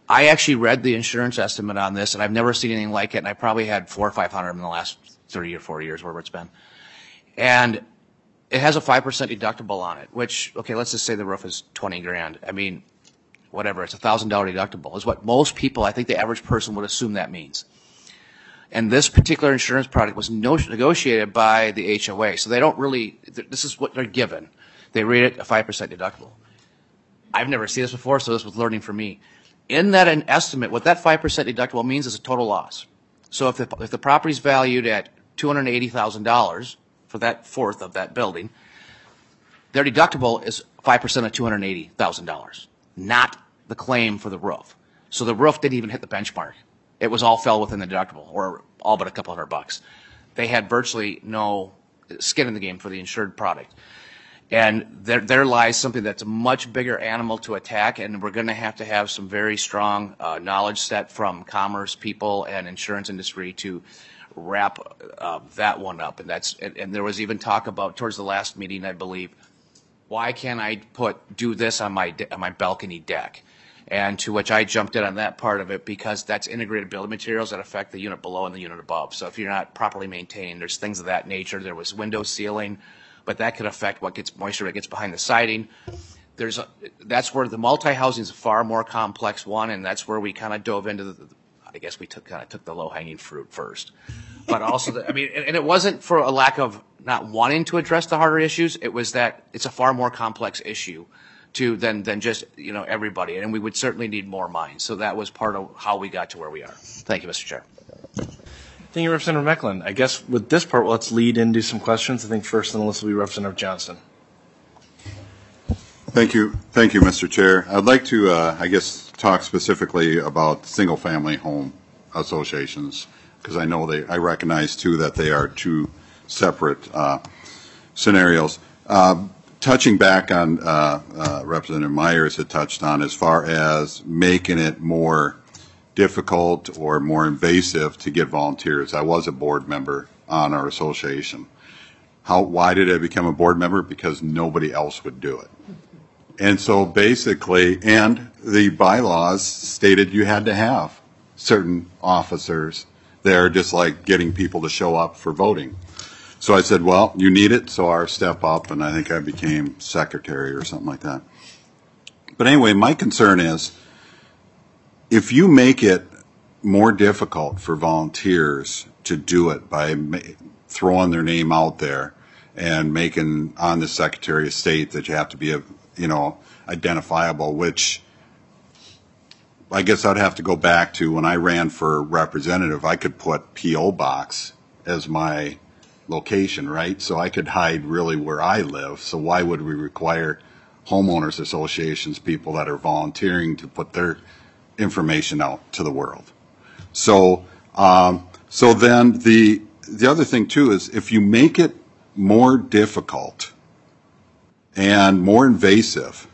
I actually read the insurance estimate on this, and I've never seen anything like it, and I probably had four or five hundred in the last thirty or forty years, wherever it's been. And it has a five percent deductible on it, which, okay, let's just say the roof is twenty grand. I mean, whatever, it's a one thousand dollar deductible is what most people, I think the average person would assume that means. And this particular insurance product was no, negotiated by the H O A, so they don't really, this is what they're given. They rate it a five percent deductible. I've never seen this before, so this was learning for me. In that an estimate, what that five percent deductible means is a total loss. So if the, if the property's valued at two hundred eighty thousand dollars for that fourth of that building, their deductible is five percent of two hundred eighty thousand dollars, not the claim for the roof. So the roof didn't even hit the benchmark. It was all fell within the deductible, or all but a couple hundred bucks. They had virtually no skin in the game for the insured product. And there, there lies something that's a much bigger animal to attack, and we're going to have to have some very strong uh, knowledge set from commerce people and insurance industry to wrap uh, that one up. And that's and, and there was even talk about towards the last meeting, I believe, why can't I put do this on my on my balcony deck? And to which I jumped in on that part of it because that's integrated building materials that affect the unit below and the unit above. So if you're not properly maintained, there's things of that nature. There was window sealing, but that could affect what gets moisture that gets behind the siding. There's a, that's where the multi-housing is a far more complex one, and that's where we kind of dove into the, I guess we took kind of took the low-hanging fruit first. But also, the, I mean, and, and it wasn't for a lack of not wanting to address the harder issues. It was that it's a far more complex issue to than than just, you know, everybody, and we would certainly need more minds. So that was part of how we got to where we are. Thank you, Mister Chair. Thank you, Representative Mecklin. I guess with this part, let's lead into some questions. I think first on the list will be Representative Johnson. Thank you. Thank you, Mister Chair. I'd like to, uh, I guess, talk specifically about single-family home associations, because I know they, I recognize, too, that they are two separate uh, scenarios. Uh, touching back on uh, uh, Representative Myers had touched on as far as making it more difficult or more invasive to get volunteers. I was a board member on our association. How, why did I become a board member? Because nobody else would do it. And so basically, and the bylaws stated you had to have certain officers there, just like getting people to show up for voting. So I said, well, you need it, so I'll step up, and I think I became secretary or something like that. But anyway, my concern is, if you make it more difficult for volunteers to do it by ma- throwing their name out there and making on the Secretary of State that you have to be, a, you know, identifiable, which I guess I'd have to go back to when I ran for representative. I could put P O box as my location, right? So I could hide really where I live. So why would we require homeowners associations, people that are volunteering, to put their information out to the world? So, um, so then the the other thing too is, if you make it more difficult and more invasive,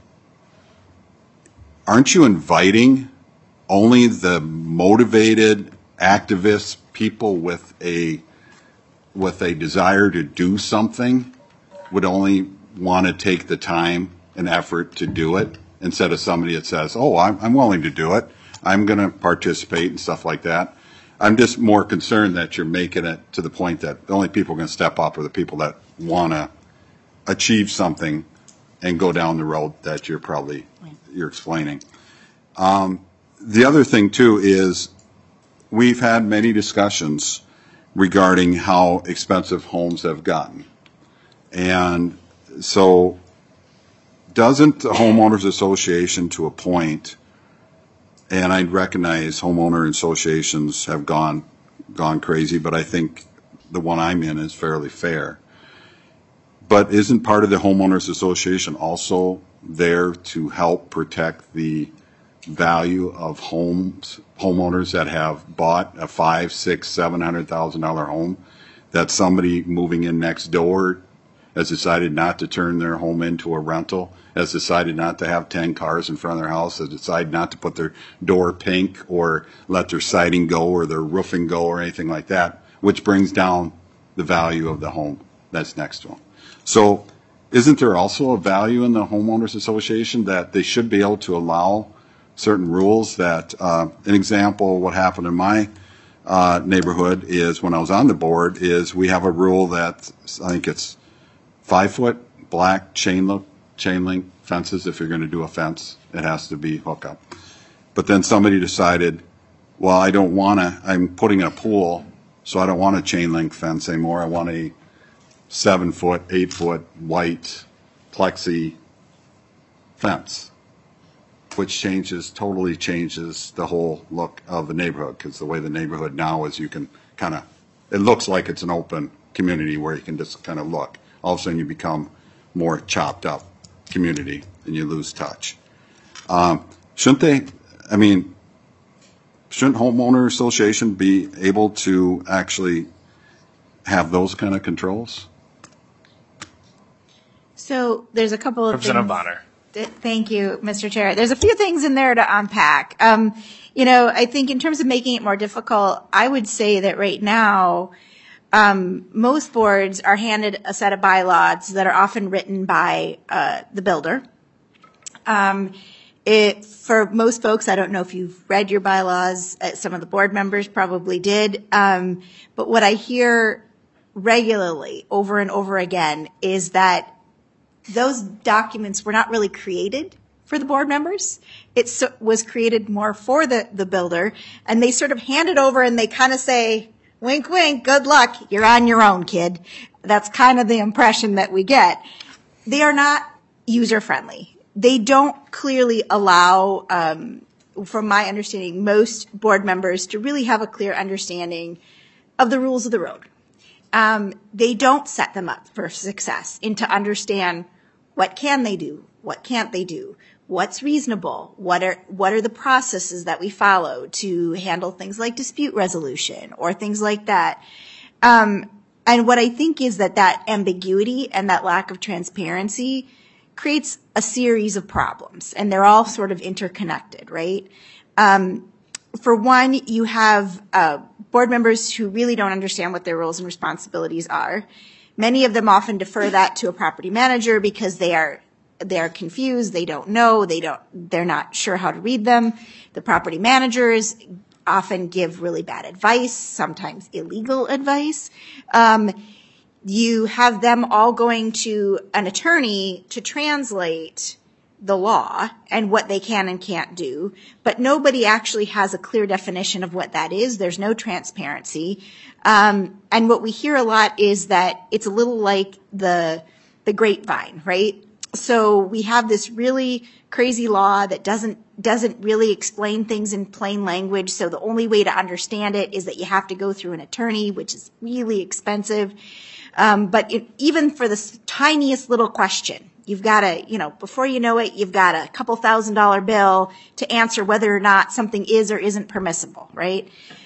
aren't you inviting only the motivated activists, people with a with a desire to do something, would only want to take the time and effort to do it, instead of somebody that says, oh, I'm, I'm willing to do it, I'm going to participate and stuff like that? I'm just more concerned that you're making it to the point that the only people going to step up are the people that want to achieve something and go down the road that you're probably you're explaining. Um, the other thing too is, we've had many discussions regarding how expensive homes have gotten, and so doesn't the homeowners association, to a point, and I recognize homeowner associations have gone gone crazy, but I think the one I'm in is fairly fair. But isn't part of the homeowners association also there to help protect the value of homes, homeowners that have bought a five, six, seven hundred thousand dollar home, that somebody moving in next door has decided not to turn their home into a rental, has decided not to have ten cars in front of their house, has decided not to put their door pink or let their siding go or their roofing go or anything like that, which brings down the value of the home that's next to them. So isn't there also a value in the homeowners association that they should be able to allow certain rules that, uh, an example, what happened in my uh, neighborhood is when I was on the board is we have a rule that I think it's five foot black chain link, chain link fences. If you're going to do a fence, it has to be hookup. But then somebody decided, well, I don't want to, I'm putting in a pool, so I don't want a chain link fence anymore. I want a seven foot, eight foot white plexi fence, which changes, totally changes the whole look of the neighborhood, because the way the neighborhood now is, you can kind of, it looks like it's an open community where you can just kind of look. All of a sudden you become more chopped up community and you lose touch. Um, shouldn't they, I mean, shouldn't homeowner association be able to actually have those kind of controls? So there's a couple of Representative things. Bonner. Th- Thank you, Mister Chair. There's a few things in there to unpack. Um, you know, I think in terms of making it more difficult, I would say that right now, um, most boards are handed a set of bylaws that are often written by uh, the builder. Um, it, for most folks, I don't know if you've read your bylaws. Uh, some of the board members probably did. Um, but what I hear regularly over and over again is that those documents were not really created for the board members. It so, was created more for the, the builder, and they sort of hand it over and they kind of say, wink, wink, good luck, you're on your own, kid. That's kind of the impression that we get. They are not user-friendly. They don't clearly allow, um, from my understanding, most board members to really have a clear understanding of the rules of the road. Um, they don't set them up for success and to understand what can they do, what can't they do, what's reasonable, what are what are the processes that we follow to handle things like dispute resolution or things like that. Um, and what I think is that that ambiguity and that lack of transparency creates a series of problems, and they're all sort of interconnected, right? Um, for one, you have uh, board members who really don't understand what their roles and responsibilities are. Many of them often defer that to a property manager because they are they are confused, they don't know, they don't they're not sure how to read them. The property managers often give really bad advice, sometimes illegal advice. Um, you have them all going to an attorney to translate the law and what they can and can't do, but nobody actually has a clear definition of what that is. There's no transparency. Um, and what we hear a lot is that it's a little like the, the grapevine, right? So we have this really crazy law that doesn't, doesn't really explain things in plain language. So the only way to understand it is that you have to go through an attorney, which is really expensive. Um, but it, even for the tiniest little question, you've got to, you know, before you know it, you've got a couple thousand dollar bill to answer whether or not something is or isn't permissible, right?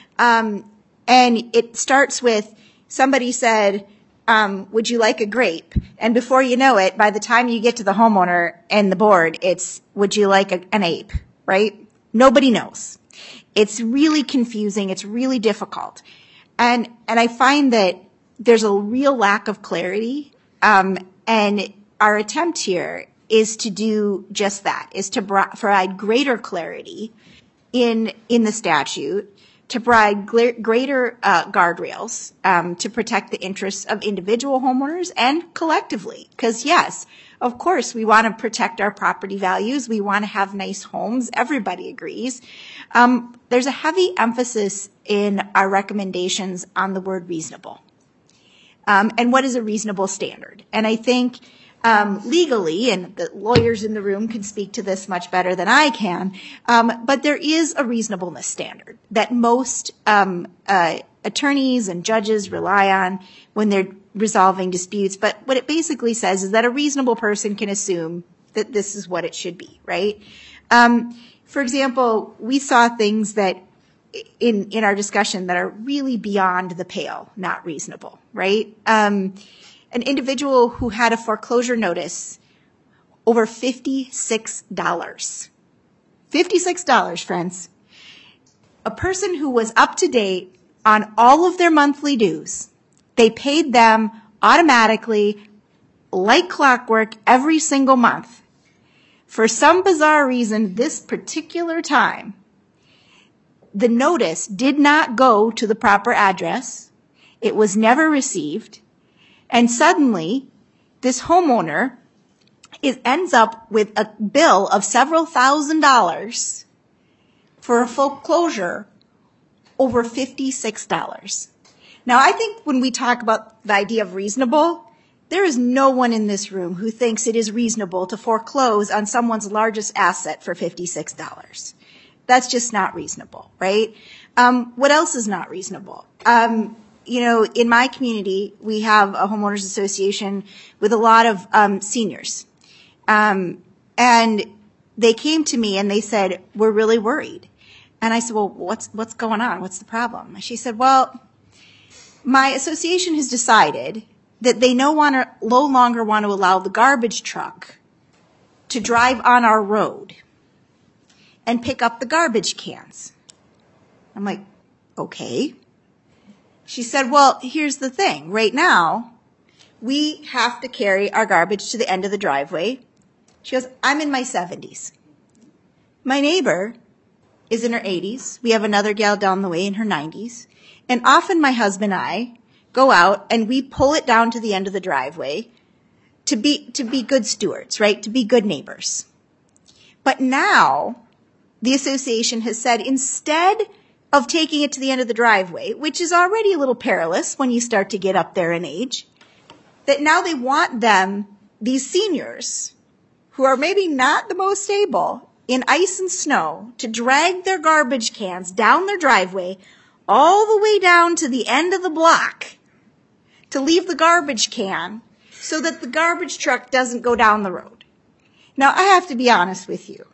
Um, and it starts with somebody said, um, would you like a grape? And before you know it, by the time you get to the homeowner and the board, it's, would you like a, an ape, right? Nobody knows. It's really confusing. It's really difficult. And, and I find that there's a real lack of clarity. Um, and our attempt here is to do just that, is to provide greater clarity in, in the statute, to provide greater uh, guardrails um, to protect the interests of individual homeowners and collectively. Because yes, of course, we want to protect our property values. We want to have nice homes. Everybody agrees. Um, there's a heavy emphasis in our recommendations on the word reasonable. Um, and what is a reasonable standard? And I think um, legally, and the lawyers in the room can speak to this much better than I can, um, but there is a reasonableness standard that most um, uh, attorneys and judges rely on when they're resolving disputes. But what it basically says is that a reasonable person can assume that this is what it should be, right? Um, for example, we saw things that in, in our discussion that are really beyond the pale, not reasonable, right? Um, an individual who had a foreclosure notice over fifty-six dollars. fifty-six dollars, friends. A person who was up to date on all of their monthly dues, they paid them automatically, like clockwork, every single month. For some bizarre reason, this particular time, the notice did not go to the proper address. It was never received. And suddenly, this homeowner is, ends up with a bill of several thousand dollars for a foreclosure over fifty-six dollars. Now, I think when we talk about the idea of reasonable, there is no one in this room who thinks it is reasonable to foreclose on someone's largest asset for fifty-six dollars. That's just not reasonable, right? Um, what else is not reasonable? Um, you know, in my community, we have a homeowners association with a lot of um, seniors. Um, and they came to me and they said, we're really worried. And I said, well, what's, what's going on? What's the problem? And she said, well, my association has decided that they no, wanna, no longer want to allow the garbage truck to drive on our road and pick up the garbage cans. I'm like, okay. She said, well, here's the thing. Right now, we have to carry our garbage to the end of the driveway. She goes, I'm in my seventies. My neighbor is in her eighties. We have another gal down the way in her nineties. And often my husband and I go out and we pull it down to the end of the driveway to be, to be good stewards, right? To be good neighbors. But now the association has said instead of taking it to the end of the driveway, which is already a little perilous when you start to get up there in age, that now they want them, these seniors, who are maybe not the most able, in ice and snow, to drag their garbage cans down their driveway all the way down to the end of the block to leave the garbage can so that the garbage truck doesn't go down the road. Now, I have to be honest with you.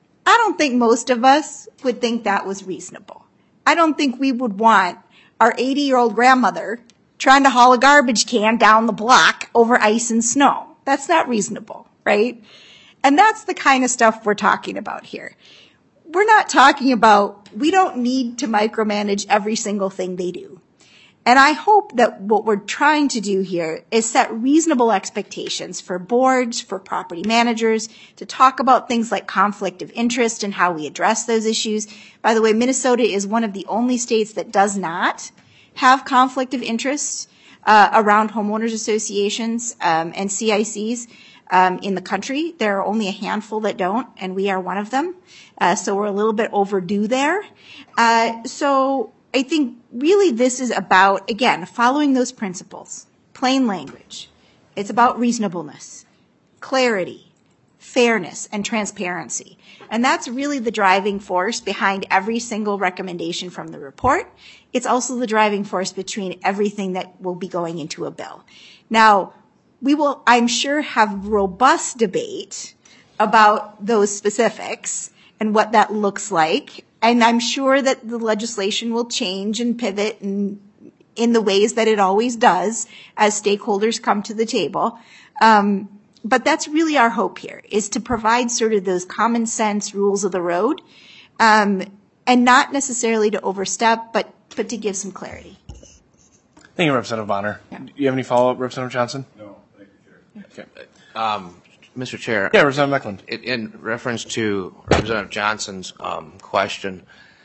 I don't think most of us would think that was reasonable. I don't think we would want our eighty-year-old grandmother trying to haul a garbage can down the block over ice and snow. That's not reasonable, right? And that's the kind of stuff we're talking about here. We're not talking about, we don't need to micromanage every single thing they do. And I hope that what we're trying to do here is set reasonable expectations for boards, for property managers, to talk about things like conflict of interest and how we address those issues. By the way, Minnesota is one of the only states that does not have conflict of interest uh, around homeowners associations um, and C I Cs. Um, in the country. There are only a handful that don't, and we are one of them. Uh, so we're a little bit overdue there. Uh, so I think really this is about, again, following those principles, plain language. It's about reasonableness, clarity, fairness, and transparency. And that's really the driving force behind every single recommendation from the report. It's also the driving force between everything that will be going into a bill. Now, we will, I'm sure, have robust debate about those specifics and what that looks like. And I'm sure that the legislation will change and pivot in, in the ways that it always does as stakeholders come to the table. Um, but that's really our hope here, is to provide sort of those common sense rules of the road, um, and not necessarily to overstep, but, but to give some clarity. Thank you, Representative Bonner. Yeah. Do you have any follow-up, Representative Johnson? No. Okay. Um, Mister Chair. Yeah, Representative Meckland. In, in reference to Representative Johnson's um, question,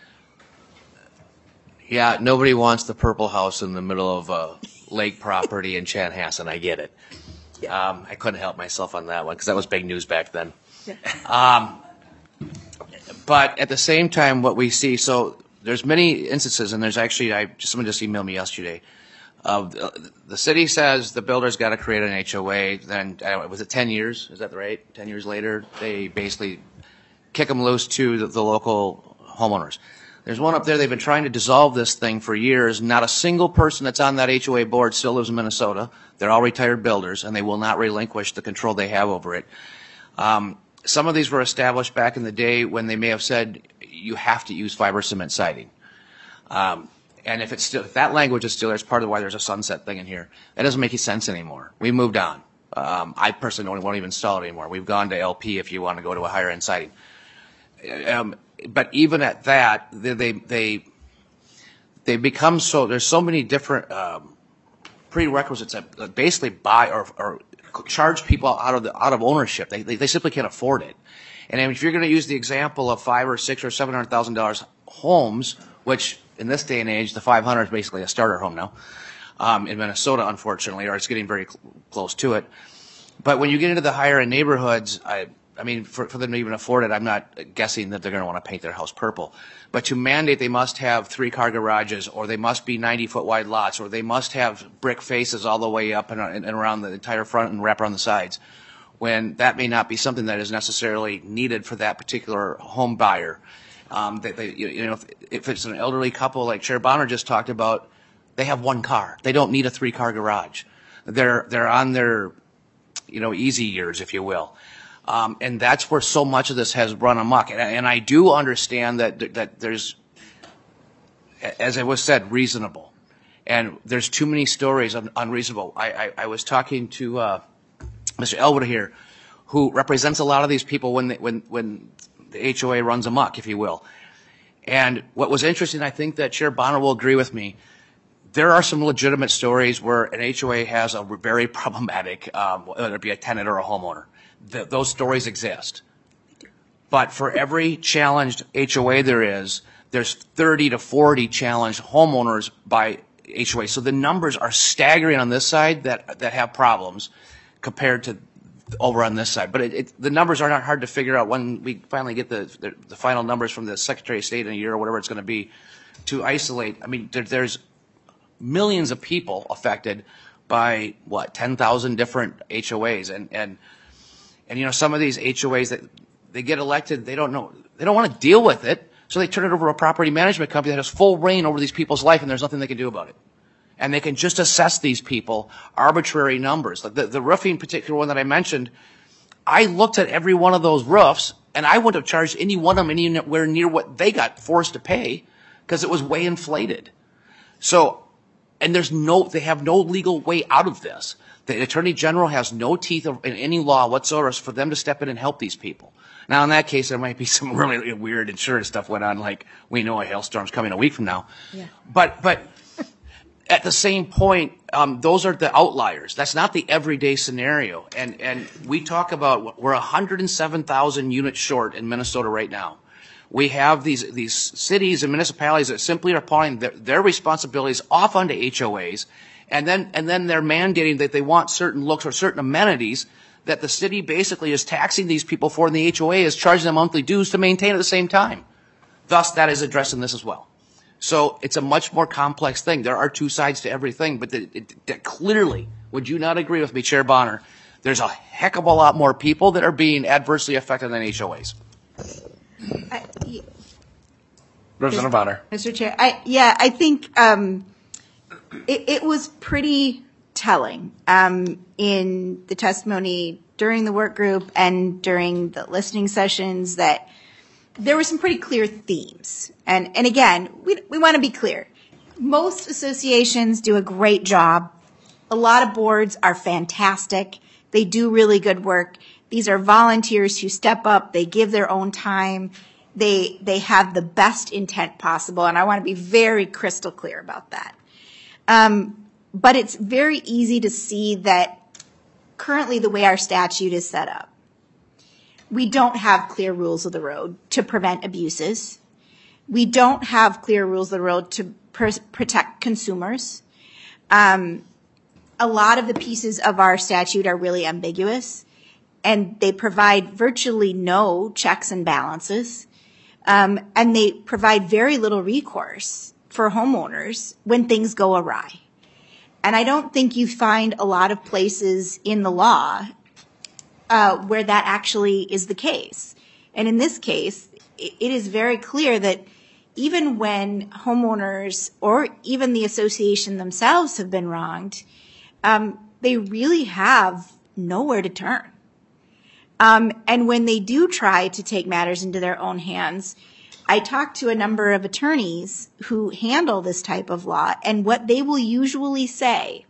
yeah, nobody wants the purple house in the middle of a lake property in Chanhassen. I get it. Um, I couldn't help myself on that one because that was big news back then. Yeah. Um, but at the same time, what we see, so there's many instances, and there's actually, I someone just emailed me yesterday. Uh, the, the city says the builder's got to create an H O A. Then uh, was it ten years? Is that right? Ten years later, they basically kick them loose to the, the local homeowners. There's one up there. They've been trying to dissolve this thing for years. Not a single person that's on that H O A board still lives in Minnesota. They're all retired builders, and they will not relinquish the control they have over it. Um, some of these were established back in the day when they may have said you have to use fiber cement siding. Um, And if it's still, if that language is still there, it's part of why there's a sunset thing in here. That doesn't make any sense anymore. We moved on. Um, I personally don't won't even install it anymore. We've gone to L P if you want to go to a higher end siding. Um, but even at that, they they they, they become so. There's so many different um, prerequisites that basically buy or, or charge people out of the out of ownership. They they, they simply can't afford it. And if you're going to use the example of five or six or seven hundred thousand dollars homes, which in this day and age, the five hundred is basically a starter home now um, in Minnesota, unfortunately, or it's getting very cl- close to it. But when you get into the higher end neighborhoods, I I mean, for, for them to even afford it, I'm not guessing that they're going to want to paint their house purple. But to mandate they must have three-car garages, or they must be ninety-foot wide lots, or they must have brick faces all the way up and, and around the entire front and wrap around the sides, when that may not be something that is necessarily needed for that particular home buyer. Um, they, they, you know, if, if it's an elderly couple like Chair Bonner just talked about, they have one car. They don't need a three-car garage. They're they're on their, you know, easy years, if you will. Um, and that's where so much of this has run amok. And, and I do understand that that there's, as it was said, reasonable. And there's too many stories of unreasonable. I, I, I was talking to uh, Mister Elwood here, who represents a lot of these people when they, when when the H O A runs amok, if you will. And what was interesting, I think that Chair Bonner will agree with me, there are some legitimate stories where an H O A has a very problematic, um, whether it be a tenant or a homeowner. Th- those stories exist. But for every challenged H O A there is, there's thirty to forty challenged homeowners by H O A. So the numbers are staggering on this side that that have problems compared to over on this side. But it, it, the numbers are not hard to figure out when we finally get the, the, the final numbers from the Secretary of State in a year or whatever it's going to be to isolate. I mean, there, there's millions of people affected by, what, ten thousand different H O As. And, and, and, you know, some of these H O As that they get elected, they don't know, they don't want to deal with it. So they turn it over to a property management company that has full reign over these people's life, and there's nothing they can do about it. And they can just assess these people arbitrary numbers. Like the, the roofing particular one that I mentioned, I looked at every one of those roofs, and I wouldn't have charged any one of them anywhere near what they got forced to pay because it was way inflated. So, and there's no, they have no legal way out of this. The Attorney General has no teeth in any law whatsoever for them to step in and help these people. Now, in that case, there might be some really weird insurance stuff went on, like we know a hailstorm's coming a week from now. Yeah. But, but at the same point, um, those are the outliers. That's not the everyday scenario. And, and we talk about, we're one hundred seven thousand units short in Minnesota right now. We have these, these cities and municipalities that simply are applying their, their responsibilities off onto H O As, and then, and then they're mandating that they want certain looks or certain amenities that the city basically is taxing these people for, and the H O A is charging them monthly dues to maintain at the same time. Thus, that is addressed in this as well. So it's a much more complex thing. There are two sides to everything, but the, it, it, clearly, would you not agree with me, Chair Bonner, there's a heck of a lot more people that are being adversely affected than H O As. I, y- Representative Bonner. Mister Chair, I, yeah, I think um, it, it was pretty telling um, in the testimony during the work group and during the listening sessions that there were some pretty clear themes. And, and again, we, we want to be clear. Most associations do a great job. A lot of boards are fantastic. They do really good work. These are volunteers who step up. They give their own time. They, they have the best intent possible. And I want to be very crystal clear about that. Um, But it's very easy to see that currently the way our statute is set up, we don't have clear rules of the road to prevent abuses. We don't have clear rules of the road to pr- protect consumers. Um, a lot of the pieces of our statute are really ambiguous, and they provide virtually no checks and balances, um, and they provide very little recourse for homeowners when things go awry. And I don't think you find a lot of places in the law uh, where that actually is the case. And in this case, it is very clear that even when homeowners or even the association themselves have been wronged, um, they really have nowhere to turn. Um, and when they do try to take matters into their own hands, I talked to a number of attorneys who handle this type of law, and what they will usually say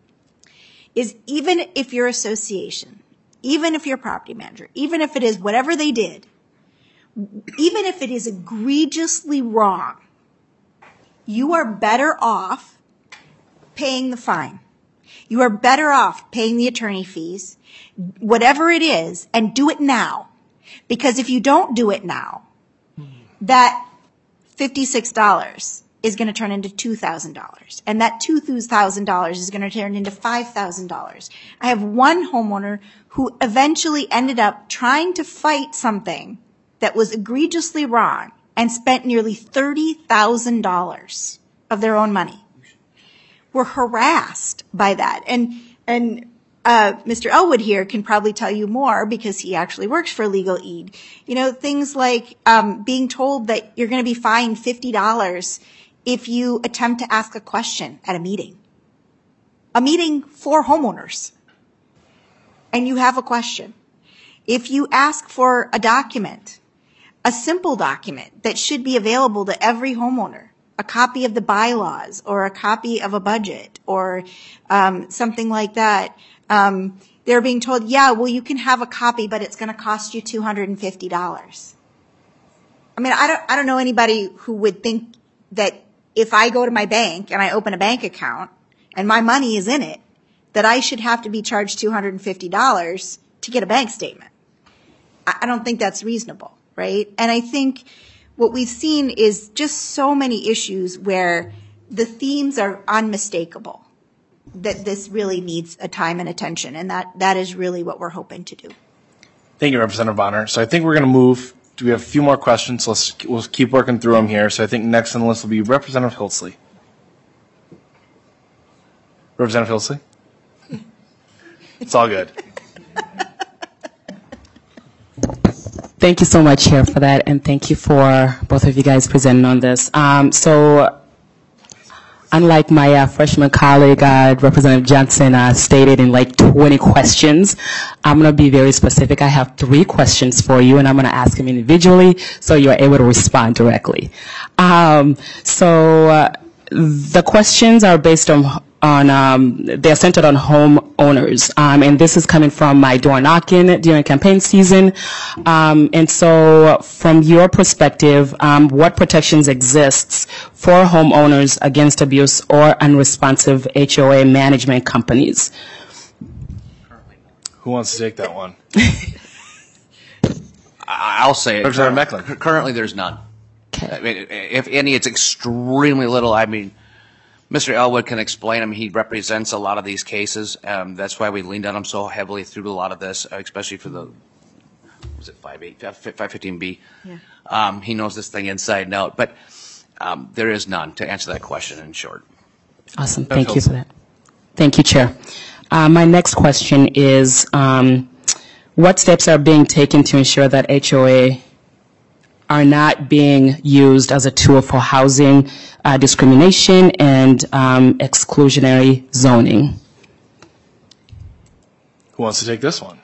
is even if your association, even if your property manager, even if it is whatever they did, even if it is egregiously wrong, you are better off paying the fine. You are better off paying the attorney fees, whatever it is, and do it now. Because if you don't do it now, that fifty-six dollars is going to turn into two thousand dollars. And that two thousand dollars is going to turn into five thousand dollars. I have one homeowner who eventually ended up trying to fight something that was egregiously wrong and spent nearly thirty thousand dollars of their own money. We're harassed by that. And, and, uh, Mister Elwood here can probably tell you more because he actually works for Legal Aid. You know, things like, um, being told that you're going to be fined fifty dollars if you attempt to ask a question at a meeting. A meeting for homeowners. And you have a question. If you ask for a document, a simple document that should be available to every homeowner, a copy of the bylaws or a copy of a budget or um, something like that, um, they're being told, yeah, well, you can have a copy, but it's going to cost you two hundred fifty dollars. I mean, I don't, I don't know anybody who would think that if I go to my bank and I open a bank account and my money is in it, that I should have to be charged two hundred fifty dollars to get a bank statement. I don't think that's reasonable, right? And I think what we've seen is just so many issues where the themes are unmistakable, that this really needs a time and attention, and that, that is really what we're hoping to do. Thank you, Representative Bonner. So I think we're going to move. Do we have a few more questions? So let's we'll keep working through them here. So I think next on the list will be Representative Hilsley. Representative Hilsley? It's all good. Thank you so much, Chair, for that, and thank you for both of you guys presenting on this. Um, so, unlike my uh, freshman colleague, uh, Representative Johnson, uh, stated in like twenty questions, I'm going to be very specific. I have three questions for you, and I'm going to ask them individually so you're able to respond directly. Um, so, uh, the questions are based on on um, they're centered on homeowners, um, and this is coming from my door knocking during campaign season. Um, and so, from your perspective, um, what protections exists for homeowners against abuse or unresponsive H O A management companies? Who wants to take that one? I'll say it. Representative Cur- Mecklin. Currently, there's none. Okay. I mean, if any, it's extremely little. I mean, Mister Elwood can explain. I mean, he represents a lot of these cases. Um, that's why we leaned on him so heavily through a lot of this, especially for the, was it five eight, five fifteen B? Yeah. Um, he knows this thing inside and out. But um, there is none, to answer that question in short. Awesome. Thank you for that. Thank you, Chair. Uh, my next question is, um, what steps are being taken to ensure that H O A are not being used as a tool for housing uh, discrimination and um, exclusionary zoning? Who wants to take this one?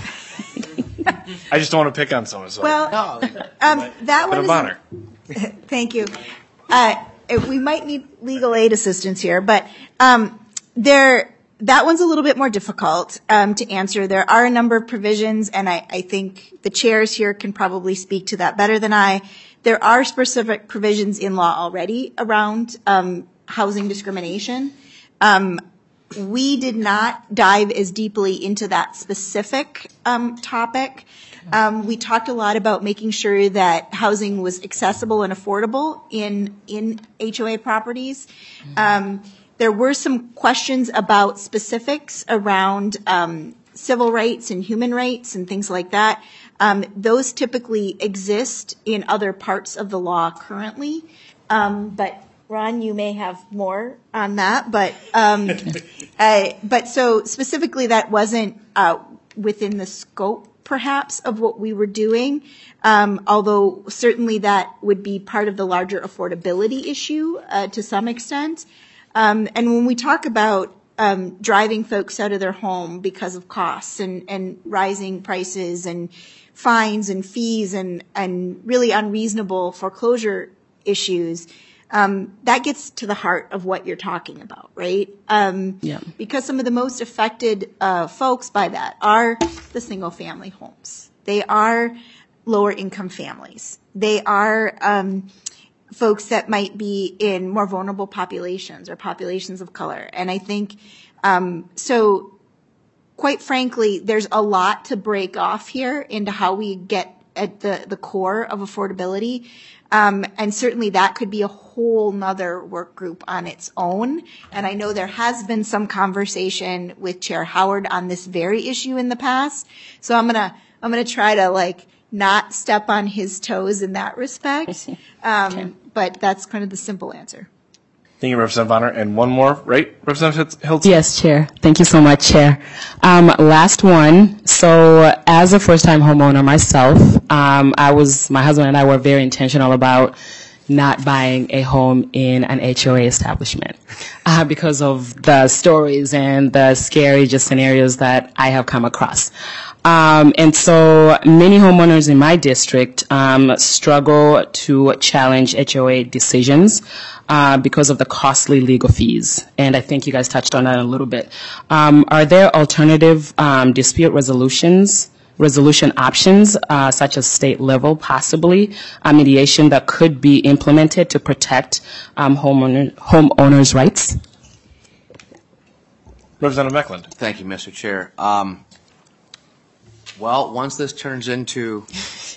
I just don't want to pick on someone. So. Well, um, that one Representative is, Bonner. thank you. Uh, we might need legal aid assistance here, but um, there, that one's a little bit more difficult um, to answer. There are a number of provisions, and I, I think the chairs here can probably speak to that better than I. There are specific provisions in law already around um, housing discrimination. Um, we did not dive as deeply into that specific um, topic. Um, we talked a lot about making sure that housing was accessible and affordable in in H O A properties. Um, there were some questions about specifics around um, civil rights and human rights and things like that. Um, those typically exist in other parts of the law currently, um, but Ron, you may have more on that. But um, uh, but so specifically, that wasn't uh, within the scope, perhaps, of what we were doing, um, although certainly that would be part of the larger affordability issue uh, to some extent. Um, and when we talk about um, driving folks out of their home because of costs and, and rising prices and fines and fees and, and really unreasonable foreclosure issues, um, that gets to the heart of what you're talking about, right? Um, Yeah. Because some of the most affected uh, folks by that are the single-family homes. They are lower-income families. They are um, folks that might be in more vulnerable populations or populations of color. And I think, um, so quite frankly, there's a lot to break off here into how we get at the, the core of affordability. Um, and certainly that could be a whole nother work group on its own. And I know there has been some conversation with Chair Howard on this very issue in the past. So I'm gonna, I'm gonna try to like not step on his toes in that respect. Um, okay. But that's kind of the simple answer. Thank you, Representative Bonner. And one more, right, Representative Hilton? Yes, Chair. Thank you so much, Chair. Um, last one. So as a first-time homeowner myself, um, I was, my husband and I were very intentional about not buying a home in an H O A establishment uh, because of the stories and the scary just scenarios that I have come across. Um, and so many homeowners in my district um, struggle to challenge H O A decisions uh, because of the costly legal fees. And I think you guys touched on that a little bit. Um, are there alternative um, dispute resolutions, resolution options, uh, such as state level, possibly, uh, mediation that could be implemented to protect um, homeowner, homeowners' rights? Representative Meckland. Thank you, Mister Chair. Um, Well, once this turns into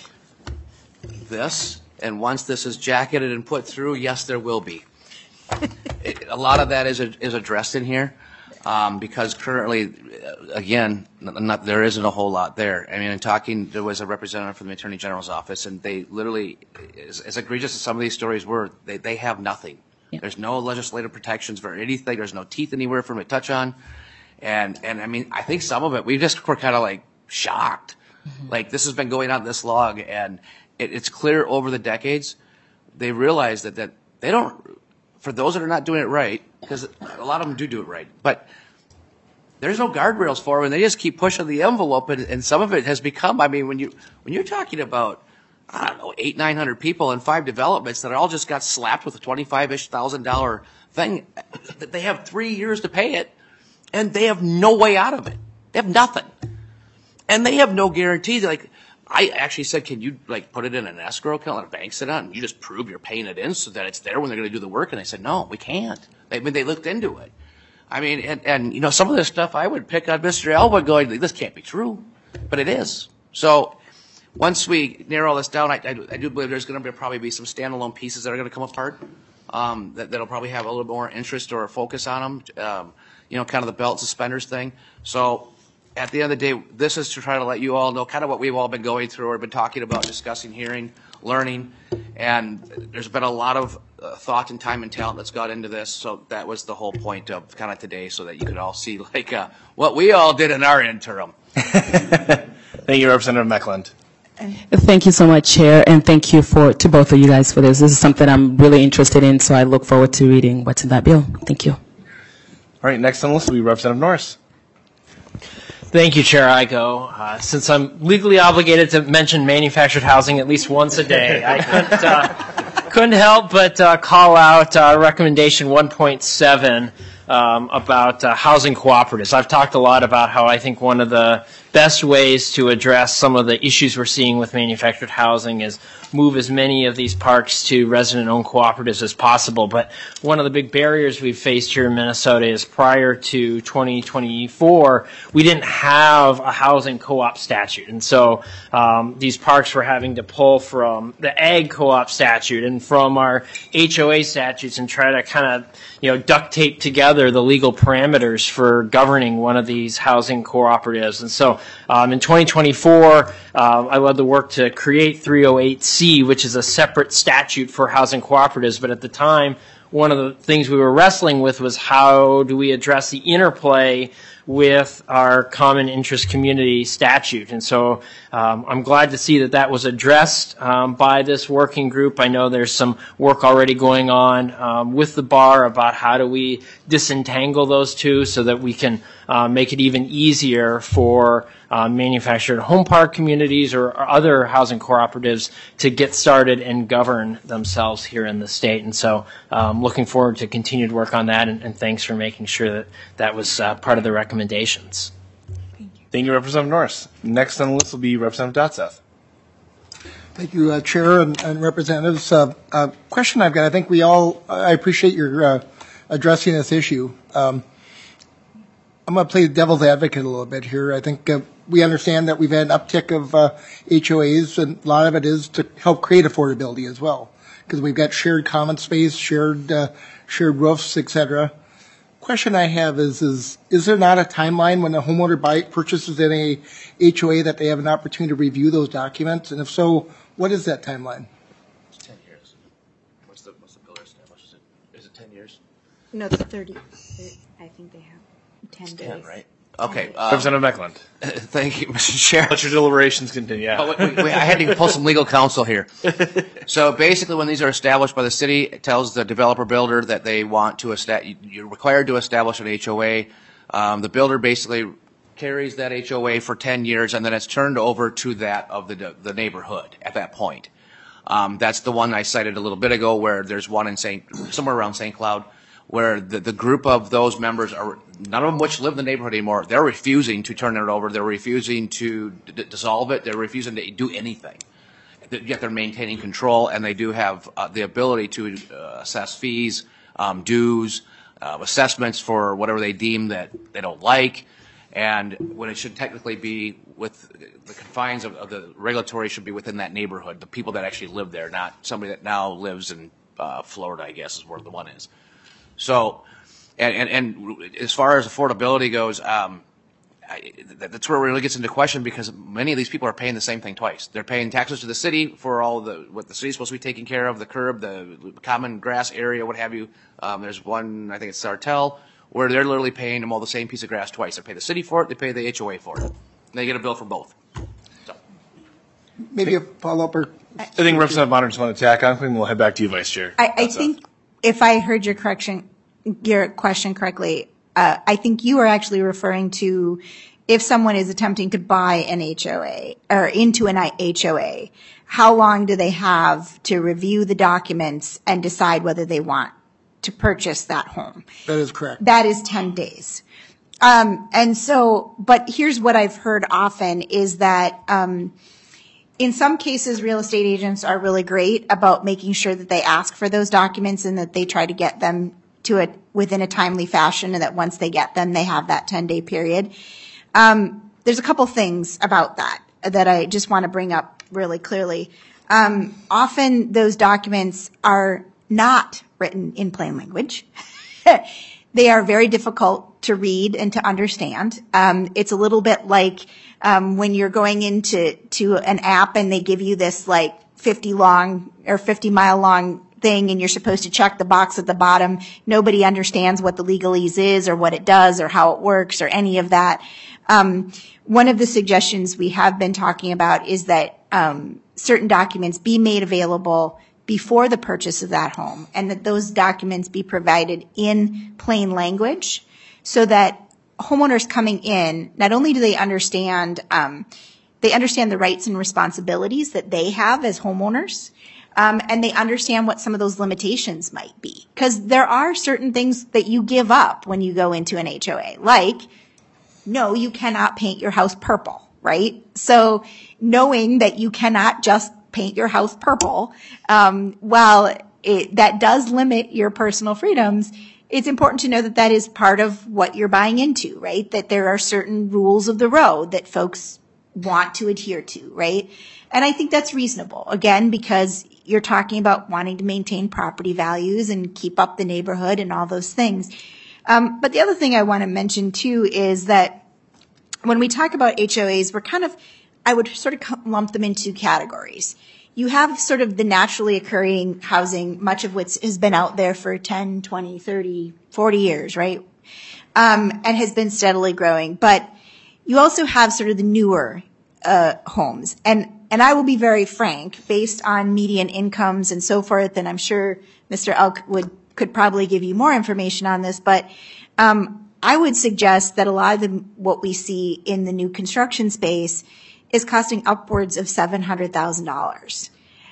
this, and once this is jacketed and put through, yes, there will be. It, a lot of that is is addressed in here, um, because currently, again, not, there isn't a whole lot there. I mean, in talking, there was a representative from the Attorney General's office, and they literally, as, as egregious as some of these stories were, they, they have nothing. Yeah. There's no legislative protections for anything. There's no teeth anywhere for them to touch on. And, and I mean, I think some of it, we just were kind of like, shocked. Mm-hmm. Like, this has been going on this long, and it, it's clear over the decades they realize that, that they don't, for those that are not doing it right, because a lot of them do do it right, but there's no guardrails for them, and they just keep pushing the envelope, and, and some of it has become, I mean, when you when you're talking about, I don't know, eight, nine hundred people in five developments that all just got slapped with a twenty-five-ish thousand dollar thing, that they have three years to pay it, and they have no way out of it. They have nothing. And they have no guarantee. Like, I actually said, can you like put it in an escrow account, let a bank sit on it, and you just prove you're paying it in so that it's there when they're going to do the work? And they said, no, we can't. They, I mean, they looked into it. I mean, and, and you know, some of this stuff I would pick on Mister Elba going, this can't be true, but it is. So once we narrow this down, I, I, do, I do believe there's going to be, probably be some standalone pieces that are going to come apart, um, that, that'll probably have a little more interest or focus on them. Um, you know, kind of the belt suspenders thing. So at the end of the day, this is to try to let you all know kind of what we've all been going through or been talking about, discussing, hearing, learning, and there's been a lot of uh, thought and time and talent that's got into this, so that was the whole point of kind of today, so that you could all see like uh, what we all did in our interim. Thank you, Representative Meckland. Thank you so much, Chair, and thank you for to both of you guys for this. This is something I'm really interested in, so I look forward to reading what's in that bill. Thank you. All right, next on the list will be Representative Norris. Thank you, Chair Igo. Uh, since I'm legally obligated to mention manufactured housing at least once a day, I couldn't, uh, couldn't help but uh, call out uh, recommendation one point seven um, about uh, housing cooperatives. I've talked a lot about how I think one of the best ways to address some of the issues we're seeing with manufactured housing is move as many of these parks to resident-owned cooperatives as possible. But one of the big barriers we've faced here in Minnesota is prior to twenty twenty-four, we didn't have a housing co-op statute. And so um, these parks were having to pull from the ag co-op statute and from our H O A statutes and try to kind of, you know, duct tape together the legal parameters for governing one of these housing cooperatives. And so um, in twenty twenty-four, uh, I led the work to create three oh eight C, which is a separate statute for housing cooperatives. But at the time, one of the things we were wrestling with was how do we address the interplay with our common interest community statute. And so um, I'm glad to see that that was addressed um, by this working group. I know there's some work already going on um, with the bar about how do we disentangle those two so that we can uh, make it even easier for uh, manufactured home park communities or, or other housing cooperatives to get started and govern themselves here in the state. And so um, looking forward to continued work on that, and, and thanks for making sure that that was uh, part of the recommendations. Thank you, Representative Norris. Next on the list will be Representative Dotseth. Thank you, uh, Chair and, and Representatives. Uh, uh, question I've got, I think we all, I appreciate your uh, addressing this issue. Um, I'm going to play the devil's advocate a little bit here. I think uh, we understand that we've had an uptick of uh, H O As, and a lot of it is to help create affordability as well, because we've got shared common space, shared uh, shared roofs, et cetera. Question I have is, is is there not a timeline when a homeowner buy, purchases in a H O A that they have an opportunity to review those documents? And if so, what is that timeline? It's ten years. What's the, what's the builder established? Is it, is it ten years? No, it's thirty. I think they have ten It's days. ten, right? Okay. Um, Representative Meckland. Thank you, Mister Chair. Let your deliberations continue. Yeah. But we, we, I had to pull some legal counsel here. So basically, when these are established by the city, it tells the developer builder that they want to establish, you're required to establish an H O A. Um, the builder basically carries that H O A for ten years, and then it's turned over to that of the the neighborhood at that point. Um, that's the one I cited a little bit ago, where there's one in Saint somewhere around Saint Cloud, where the, the group of those members are, none of them which live in the neighborhood anymore, they're refusing to turn it over, they're refusing to d- dissolve it, they're refusing to do anything. Yet they're maintaining control, and they do have uh, the ability to uh, assess fees, um, dues, uh, assessments for whatever they deem that they don't like, and when it should technically be with the confines of, of the regulatory should be within that neighborhood, the people that actually live there, not somebody that now lives in uh, Florida, I guess is where the one is. So, and, and, and as far as affordability goes, um, I, that's where it really gets into question, because many of these people are paying the same thing twice. They're paying taxes to the city for all the what the city's supposed to be taking care of, the curb, the common grass area, what have you. Um, there's one, I think it's Sartell, where they're literally paying them all the same piece of grass twice. They pay the city for it, they pay the H O A for it. And they get a bill for both. So. Maybe a follow-up or... I think Representative Bonner just want to tack on, and we'll head back to you, Vice Chair. I, I think if I heard your correction, your question correctly, uh, I think you are actually referring to if someone is attempting to buy an H O A or into an H O A, how long do they have to review the documents and decide whether they want to purchase that home? That is correct. That is ten days. Um, and so, but here's what I've heard often is that, um, in some cases, real estate agents are really great about making sure that they ask for those documents and that they try to get them to it within a timely fashion, and that once they get them, they have that ten-day period. Um, there's a couple things about that that I just want to bring up really clearly. Um, often those documents are not written in plain language. They are very difficult to read and to understand. Um, it's a little bit like um, when you're going into to an app and they give you this like fifty long or fifty mile long thing, and you're supposed to check the box at the bottom. Nobody understands what the legalese is or what it does or how it works or any of that. Um, one of the suggestions we have been talking about is that um, certain documents be made available before the purchase of that home, and that those documents be provided in plain language so that homeowners coming in, not only do they understand, um, they understand the rights and responsibilities that they have as homeowners, um, and they understand what some of those limitations might be. Because there are certain things that you give up when you go into an H O A, like, no, you cannot paint your house purple, right? So knowing that you cannot just paint your house purple, um, while it, that does limit your personal freedoms, it's important to know that that is part of what you're buying into, right? That there are certain rules of the road that folks want to adhere to, right? And I think that's reasonable, again, because you're talking about wanting to maintain property values and keep up the neighborhood and all those things. Um, but the other thing I want to mention, too, is that when we talk about H O As, we're kind of, I would sort of lump them into categories. You have sort of the naturally occurring housing, much of which has been out there for ten, twenty, thirty, forty years, right? Um, and has been steadily growing. But you also have sort of the newer uh, homes. And and I will be very frank, based on median incomes and so forth, and I'm sure Mister Elk would could probably give you more information on this, but um, I would suggest that a lot of the, what we see in the new construction space is costing upwards of seven hundred thousand dollars.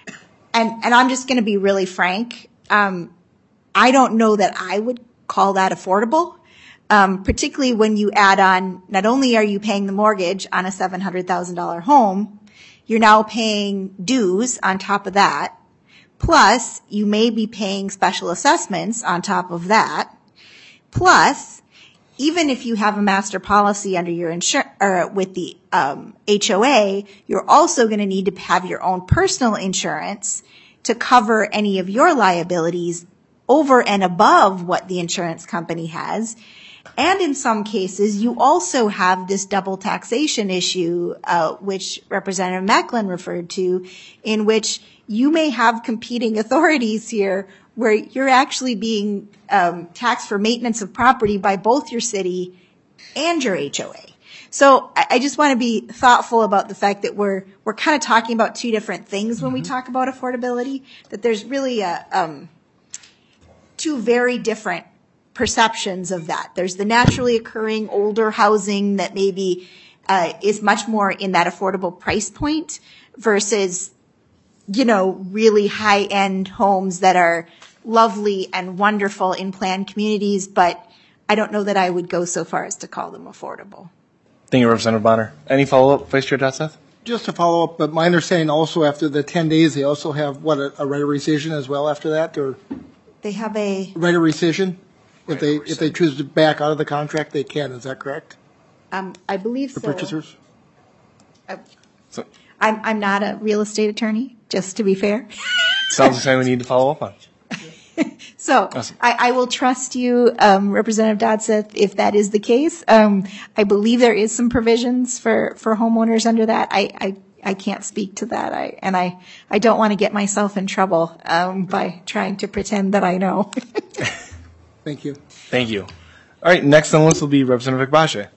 And, and I'm just going to be really frank. Um, I don't know that I would call that affordable, um, particularly when you add on, not only are you paying the mortgage on a seven hundred thousand dollars home, you're now paying dues on top of that. Plus, you may be paying special assessments on top of that. Plus, even if you have a master policy under your insur- or with the um, H O A, you're also going to need to have your own personal insurance to cover any of your liabilities over and above what the insurance company has. And in some cases, you also have this double taxation issue, uh, which Representative Mecklen referred to, in which you may have competing authorities here where you're actually being um, taxed for maintenance of property by both your city and your H O A. So I, I just want to be thoughtful about the fact that we're we're kind of talking about two different things when we talk about affordability, that there's really a, um, two very different perceptions of that. There's the naturally occurring older housing that maybe uh, is much more in that affordable price point versus, you know, really high-end homes that are lovely and wonderful in planned communities, but I don't know that I would go so far as to call them affordable. Thank you, Representative Bonner. Any follow-up, Vice Chair Dotseth? Just to follow up, but my understanding also after the ten days, they also have, what, a, a right of rescission as well after that, or They have a, right of rescission? If Right they, of if they choose to back out of the contract, they can, is that correct? um, I believe For so. purchasers? So, I'm, I'm not a real estate attorney, just to be fair. sounds like something we need to follow up on. So Awesome. I, I will trust you, um, Representative Dodseth, if that is the case. Um, I believe there is some provisions for, for homeowners under that. I, I, I can't speak to that. I, and I, I don't want to get myself in trouble um, by trying to pretend that I know. Thank you. Thank you. All right, next on the list will be Representative Ekbaje.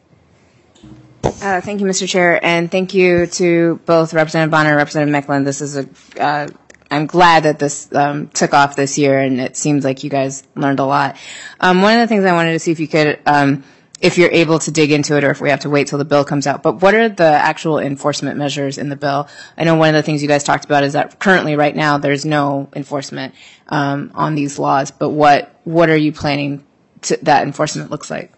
Uh, thank you, Mister Chair, and thank you to both Representative Bonner and Representative Mecklen. This is a, uh, I'm glad that this um, took off this year, and it seems like you guys learned a lot. Um, one of the things I wanted to see if you could, um, if you're able to dig into it, or if we have to wait till the bill comes out, but what are the actual enforcement measures in the bill? I know one of the things you guys talked about is that currently, right now, there's no enforcement um, on these laws, but what what are you planning to, that enforcement looks like?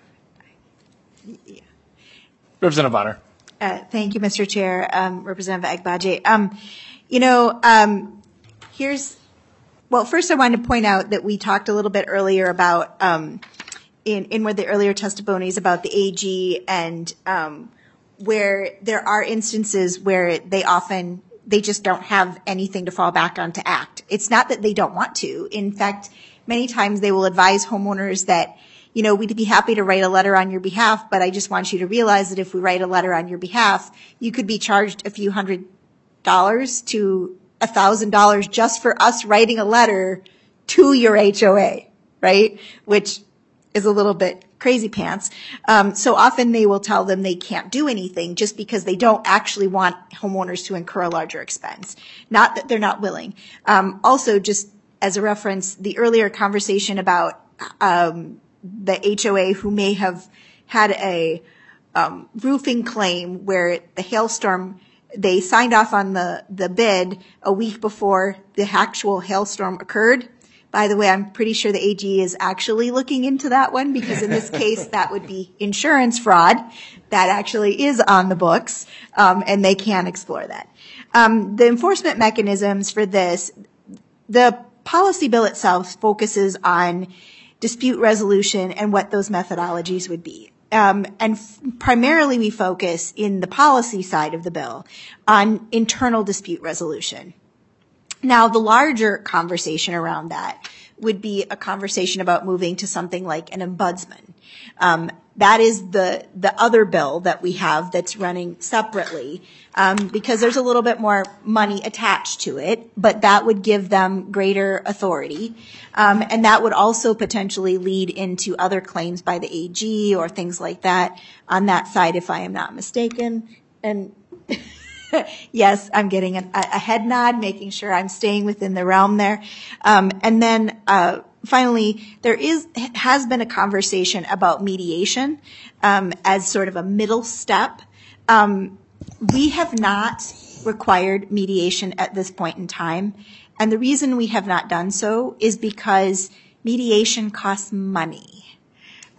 Representative Bonner. Uh, thank you, Mister Chair. Um, Representative Ekbaje. Um, you know, um, here's, well, first I wanted to point out that we talked a little bit earlier about, um, in, in one of the earlier testimonies about the A G and um, where there are instances where they often, they just don't have anything to fall back on to act. It's not that they don't want to. In fact, many times they will advise homeowners that, you know, we'd be happy to write a letter on your behalf, but I just want you to realize that if we write a letter on your behalf, you could be charged a few hundred dollars to a thousand dollars just for us writing a letter to your H O A, right? Which is a little bit crazy pants. Um, so often they will tell them they can't do anything just because they don't actually want homeowners to incur a larger expense. Not that they're not willing. Um, also, just as a reference, the earlier conversation about um, the H O A who may have had a um, roofing claim where the hailstorm, they signed off on the, the bid a week before the actual hailstorm occurred. By the way, I'm pretty sure the A G is actually looking into that one because in this case, that would be insurance fraud. That actually is on the books, um, and they can explore that. Um, the enforcement mechanisms for this, the policy bill itself focuses on dispute resolution and what those methodologies would be. Um, and f- primarily we focus in the policy side of the bill on internal dispute resolution. Now, the larger conversation around that would be a conversation about moving to something like an ombudsman. Um, that is the the other bill that we have that's running separately um, because there's a little bit more money attached to it, but that would give them greater authority. Um, and that would also potentially lead into other claims by the A G or things like that on that side, if I am not mistaken. And yes, I'm getting a, a head nod, making sure I'm staying within the realm there. Um, and then uh, finally, there is has been a conversation about mediation um, as sort of a middle step. Um, we have not required mediation at this point in time. And the reason we have not done so is because mediation costs money.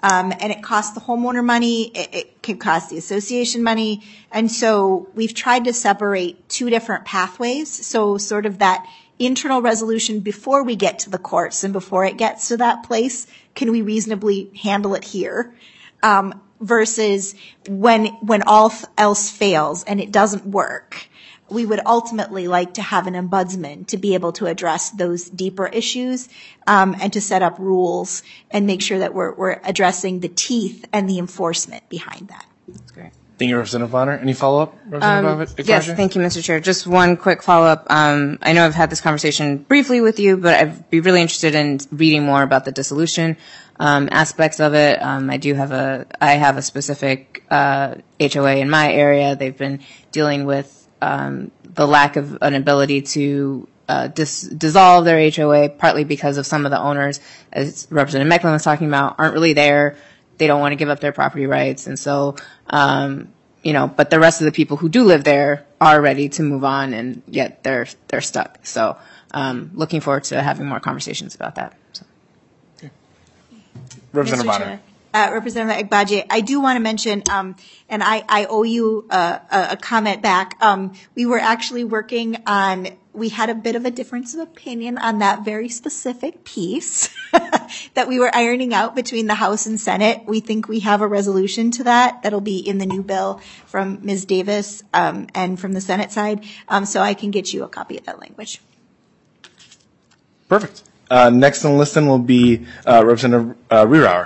Um, and it costs the homeowner money, it, it can cost the association money. And so we've tried to separate two different pathways. So sort of that internal resolution before we get to the courts and before it gets to that place, can we reasonably handle it here? Um, versus when, when all else fails and it doesn't work, we would ultimately like to have an ombudsman to be able to address those deeper issues, um, and to set up rules and make sure that we're, we're addressing the teeth and the enforcement behind that. That's great. Thank you, Representative Bonner. Any follow-up, Representative Um, yes, thank you, Mister Chair. Just one quick follow-up. Um, I know I've had this conversation briefly with you, but I'd be really interested in reading more about the dissolution um, aspects of it. Um, I do have a, I have a specific uh, H O A in my area. They've been dealing with um, the lack of an ability to uh, dis- dissolve their H O A, partly because of some of the owners, as Representative Mecklen was talking about, aren't really there. They don't want to give up their property rights. And so, um, you know, but the rest of the people who do live there are ready to move on, and yet they're they're stuck. So um, looking forward to having more conversations about that. So. Representative Mister Bonner. Chair, Uh, Representative Agbaje, I do want to mention, um, and I, I owe you a, a, a comment back. Um, we were actually working on, we had a bit of a difference of opinion on that very specific piece that we were ironing out between the House and Senate. We think we have a resolution to that that'll be in the new bill from Miz Davis um, and from the Senate side. Um, so I can get you a copy of that language. Perfect. Uh, next on the list then will be uh, Representative uh, Rierauer.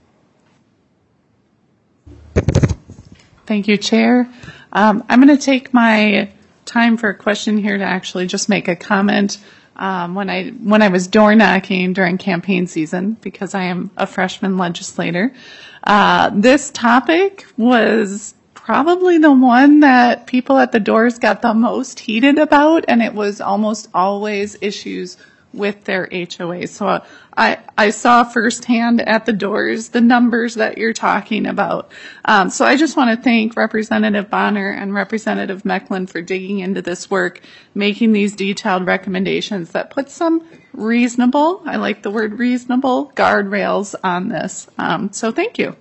Thank you, Chair. Um, I'm going to take my time for a question here to actually just make a comment. Um, when I when I was door knocking during campaign season, because I am a freshman legislator, uh, this topic was probably the one that people at the doors got the most heated about, and it was almost always issues with their H O A. So uh, I, I saw firsthand at the doors the numbers that you're talking about. Um, so I just want to thank Representative Bonner and Representative Mecklen for digging into this work, making these detailed recommendations that put some reasonable, I like the word reasonable, guardrails on this. Um, so thank you.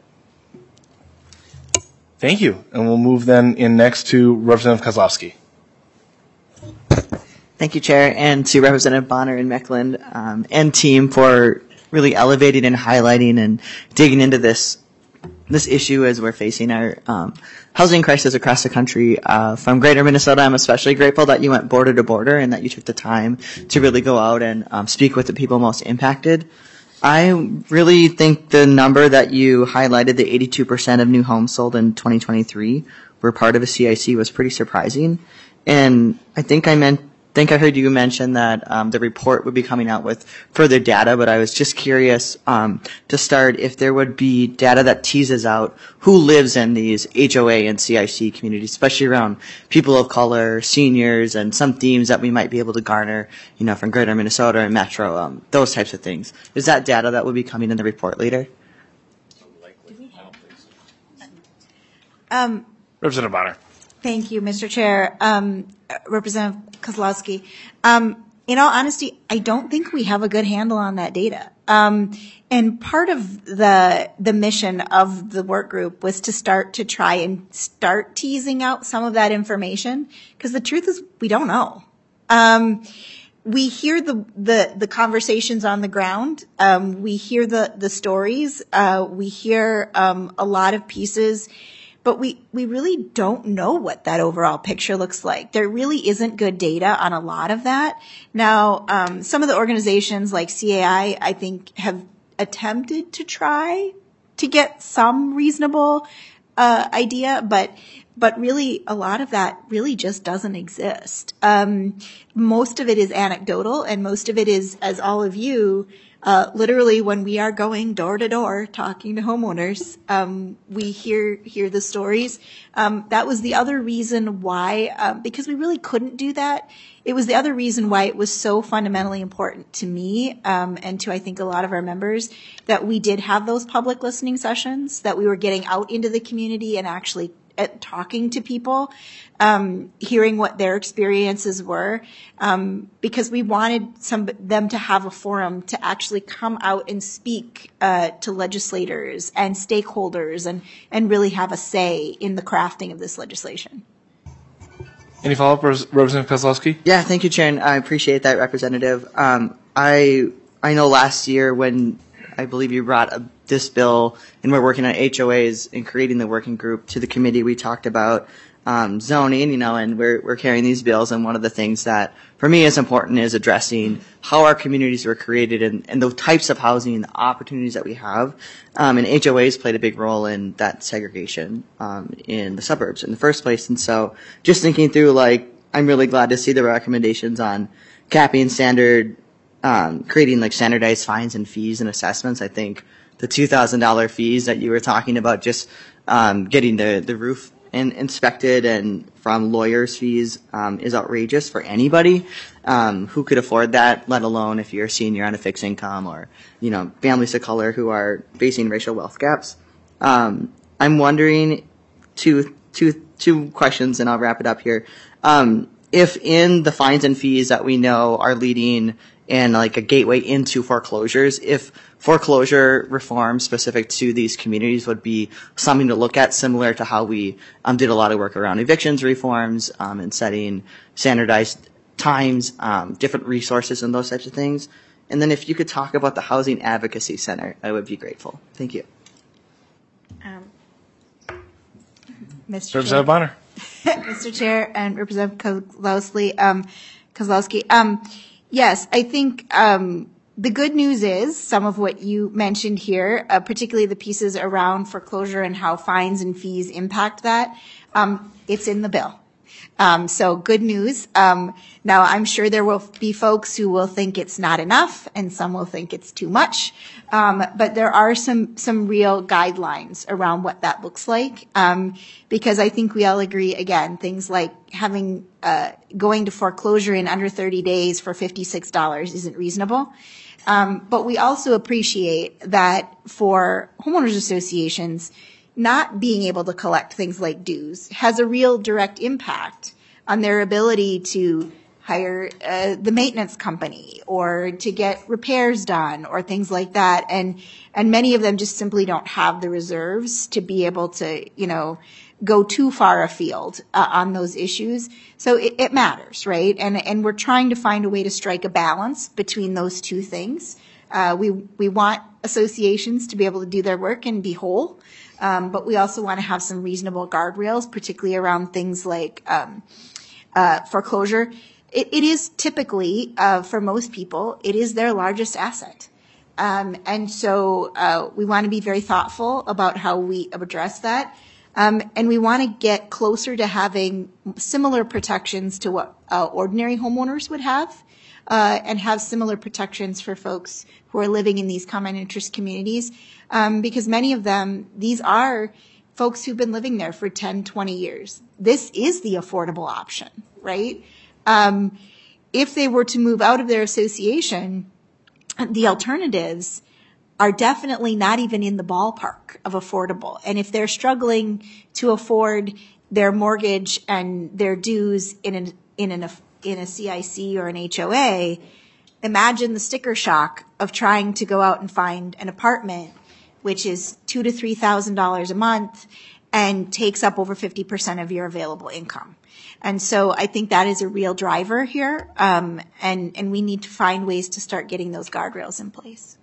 Thank you. And we'll move then in next to Representative Kozlowski. Thank you, Chair, and to Representative Bonner and Mecklen um, and team for really elevating and highlighting and digging into this this issue as we're facing our um, housing crisis across the country. Uh, from Greater Minnesota, I'm especially grateful that you went border to border and that you took the time to really go out and um, speak with the people most impacted. I really think the number that you highlighted, the eighty-two percent of new homes sold in twenty twenty-three were part of a C I C, was pretty surprising. And I think I meant think I heard you mention that um, the report would be coming out with further data, but I was just curious um, to start if there would be data that teases out who lives in these H O A and C I C communities, especially around people of color, seniors, and some themes that we might be able to garner, you know, from Greater Minnesota and Metro, um, those types of things. Is that data that will be coming in the report later? Um, Representative Bonner. Thank you, Mister Chair. Um, Representative Kozlowski. Um, in all honesty, I don't think we have a good handle on that data. Um, and part of the the mission of the work group was to start to try and start teasing out some of that information, because the truth is we don't know. Um, we hear the, the, the conversations on the ground. Um, we hear the, the stories. Uh, we hear um, a lot of pieces. But we, we really don't know what that overall picture looks like. There really isn't good data on a lot of that. Now, um, some of the organizations like C A I, I think, have attempted to try to get some reasonable uh, idea, but but really a lot of that really just doesn't exist. Um, most of it is anecdotal, and most of it is, as all of you, Uh, literally, when we are going door to door talking to homeowners, um, we hear hear the stories. Um, that was the other reason why, uh, because we really couldn't do that. It was the other reason why it was so fundamentally important to me um, and to I think a lot of our members that we did have those public listening sessions, that we were getting out into the community and actually at talking to people, um, hearing what their experiences were, um, because we wanted some them to have a forum to actually come out and speak uh, to legislators and stakeholders and, and really have a say in the crafting of this legislation. Any follow-up, Representative Kozlowski? Yeah, thank you, Chair, and I appreciate that, Representative. Um, I I know last year when I believe you brought a, this bill and we're working on H O As and creating the working group to the committee, we talked about um, zoning, you know, and we're we're carrying these bills. And one of the things that for me is important is addressing how our communities were created and, and the types of housing and the opportunities that we have. Um, and H O As played a big role in that segregation um, in the suburbs in the first place. And so just thinking through, like, I'm really glad to see the recommendations on capping standard, um, creating like standardized fines and fees and assessments. I think the two thousand dollars fees that you were talking about, just um, getting the, the roof in, inspected and from lawyers' fees um, is outrageous for anybody um, who could afford that, let alone if you're a senior on a fixed income or, you know, families of color who are facing racial wealth gaps. Um, I'm wondering two, two, two questions, and I'll wrap it up here. Um, if in the fines and fees that we know are leading and like a gateway into foreclosures, if foreclosure reform specific to these communities would be something to look at, similar to how we um, did a lot of work around evictions reforms um, and setting standardized times, um, different resources and those types of things. And then if you could talk about the Housing Advocacy Center, I would be grateful. Thank you. Um, Mister Representative Bonner. Mister Chair and Representative Kozlowski, um, Kozlowski, um, yes, I think um, the good news is some of what you mentioned here, uh, particularly the pieces around foreclosure and how fines and fees impact that, um, it's in the bill. Um, so good news. Um, now, I'm sure there will be folks who will think it's not enough, and some will think it's too much. Um, but there are some some real guidelines around what that looks like, um, because I think we all agree. Again, things like having uh, going to foreclosure in under thirty days for fifty-six dollars isn't reasonable. Um, but we also appreciate that for homeowners associations, not being able to collect things like dues has a real direct impact on their ability to hire uh, the maintenance company or to get repairs done or things like that. And, and many of them just simply don't have the reserves to be able to, you know, go too far afield uh, on those issues. So it, it matters, right? And, and we're trying to find a way to strike a balance between those two things. Uh, we, we want associations to be able to do their work and be whole. Um, but we also want to have some reasonable guardrails, particularly around things like um, uh, foreclosure. It, it is typically, uh, for most people, it is their largest asset. Um, and so uh, we want to be very thoughtful about how we address that. Um, and we want to get closer to having similar protections to what uh, ordinary homeowners would have, uh, and have similar protections for folks who are living in these common interest communities. Um, because many of them, these are folks who've been living there for ten, twenty years. This is the affordable option, right? Um, if they were to move out of their association, the alternatives are definitely not even in the ballpark of affordable. And if they're struggling to afford their mortgage and their dues in an, in an, in a C I C or an H O A, imagine the sticker shock of trying to go out and find an apartment which is two to three thousand dollars a month and takes up over fifty percent of your available income. And so I think that is a real driver here, um, and and we need to find ways to start getting those guardrails in place.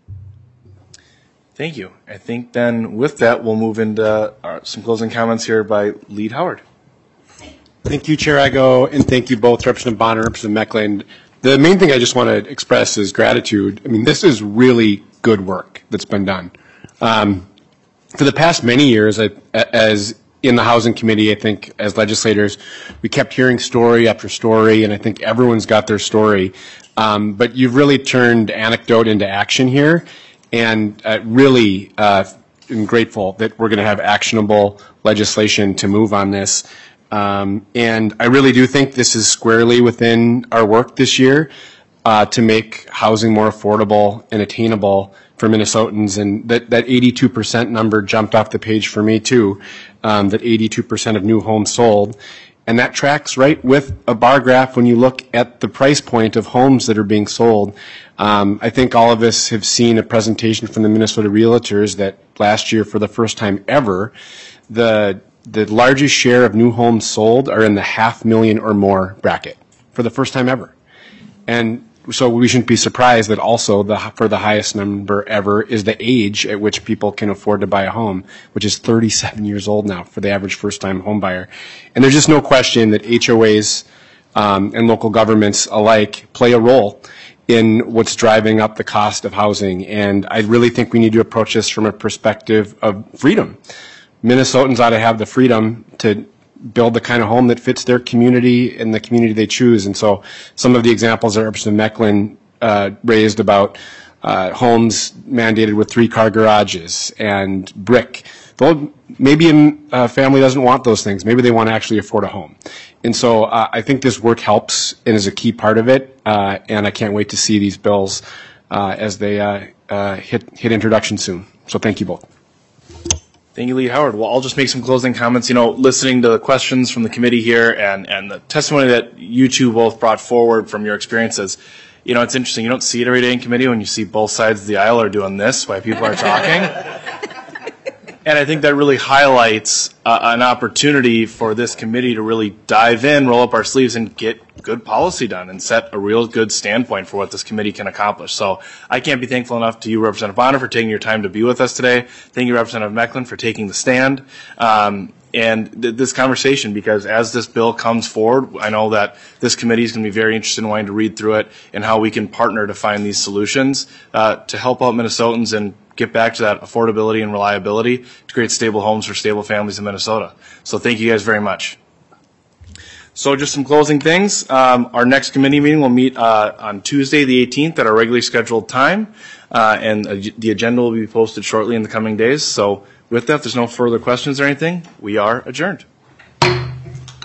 Thank you. I think then with that we'll move into our, some closing comments here by Lead Howard. Thank you, Chair Igo, and thank you both, Representative Bonner and Representative Mecklen. The main thing I just want to express is gratitude. I mean, this is really good work that's been done. Um, for the past many years, I, as in the Housing Committee, I think as legislators, we kept hearing story after story, and I think everyone's got their story. Um, but you've really turned anecdote into action here, and uh, really uh, I'm grateful that we're going to have actionable legislation to move on this. Um, and I really do think this is squarely within our work this year. uh, to make housing more affordable and attainable for Minnesotans. And that, that eighty-two percent number jumped off the page for me too, um, that eighty-two percent of new homes sold. And that tracks right with a bar graph when you look at the price point of homes that are being sold. Um, I think all of us have seen a presentation from the Minnesota Realtors that last year, for the first time ever, the the largest share of new homes sold are in the half million or more bracket for the first time ever. And so we shouldn't be surprised that also the for the highest number ever is the age at which people can afford to buy a home, which is thirty-seven years old now for the average first-time home buyer. And there's just no question that H O As um, and local governments alike play a role in what's driving up the cost of housing. And I really think we need to approach this from a perspective of freedom. Minnesotans ought to have the freedom to build the kind of home that fits their community and the community they choose. And so some of the examples that Representative Meklin uh, raised about uh, homes mandated with three-car garages and brick, though maybe a family doesn't want those things. Maybe they want to actually afford a home. And so uh, I think this work helps and is a key part of it, uh, and I can't wait to see these bills uh, as they uh, uh, hit, hit introduction soon. So thank you both. Thank you, Lead Howard. Well, I'll just make some closing comments. You know, listening to the questions from the committee here and, and the testimony that you two both brought forward from your experiences, you know, it's interesting. You don't see it every day in committee when you see both sides of the aisle are doing this while people are talking. And I think that really highlights uh, an opportunity for this committee to really dive in, roll up our sleeves, and get good policy done and set a real good standpoint for what this committee can accomplish. So I can't be thankful enough to you, Representative Bonner, for taking your time to be with us today. Thank you, Representative Meklin, for taking the stand. Um, and th- this conversation, because as this bill comes forward, I know that this committee is going to be very interested in wanting to read through it and how we can partner to find these solutions uh, to help out Minnesotans and get back to that affordability and reliability to create stable homes for stable families in Minnesota. So thank you guys very much. So just some closing things. Um, our next committee meeting will meet uh, on Tuesday the eighteenth at our regularly scheduled time, uh, and uh, the agenda will be posted shortly in the coming days. So with that, if there's no further questions or anything, we are adjourned.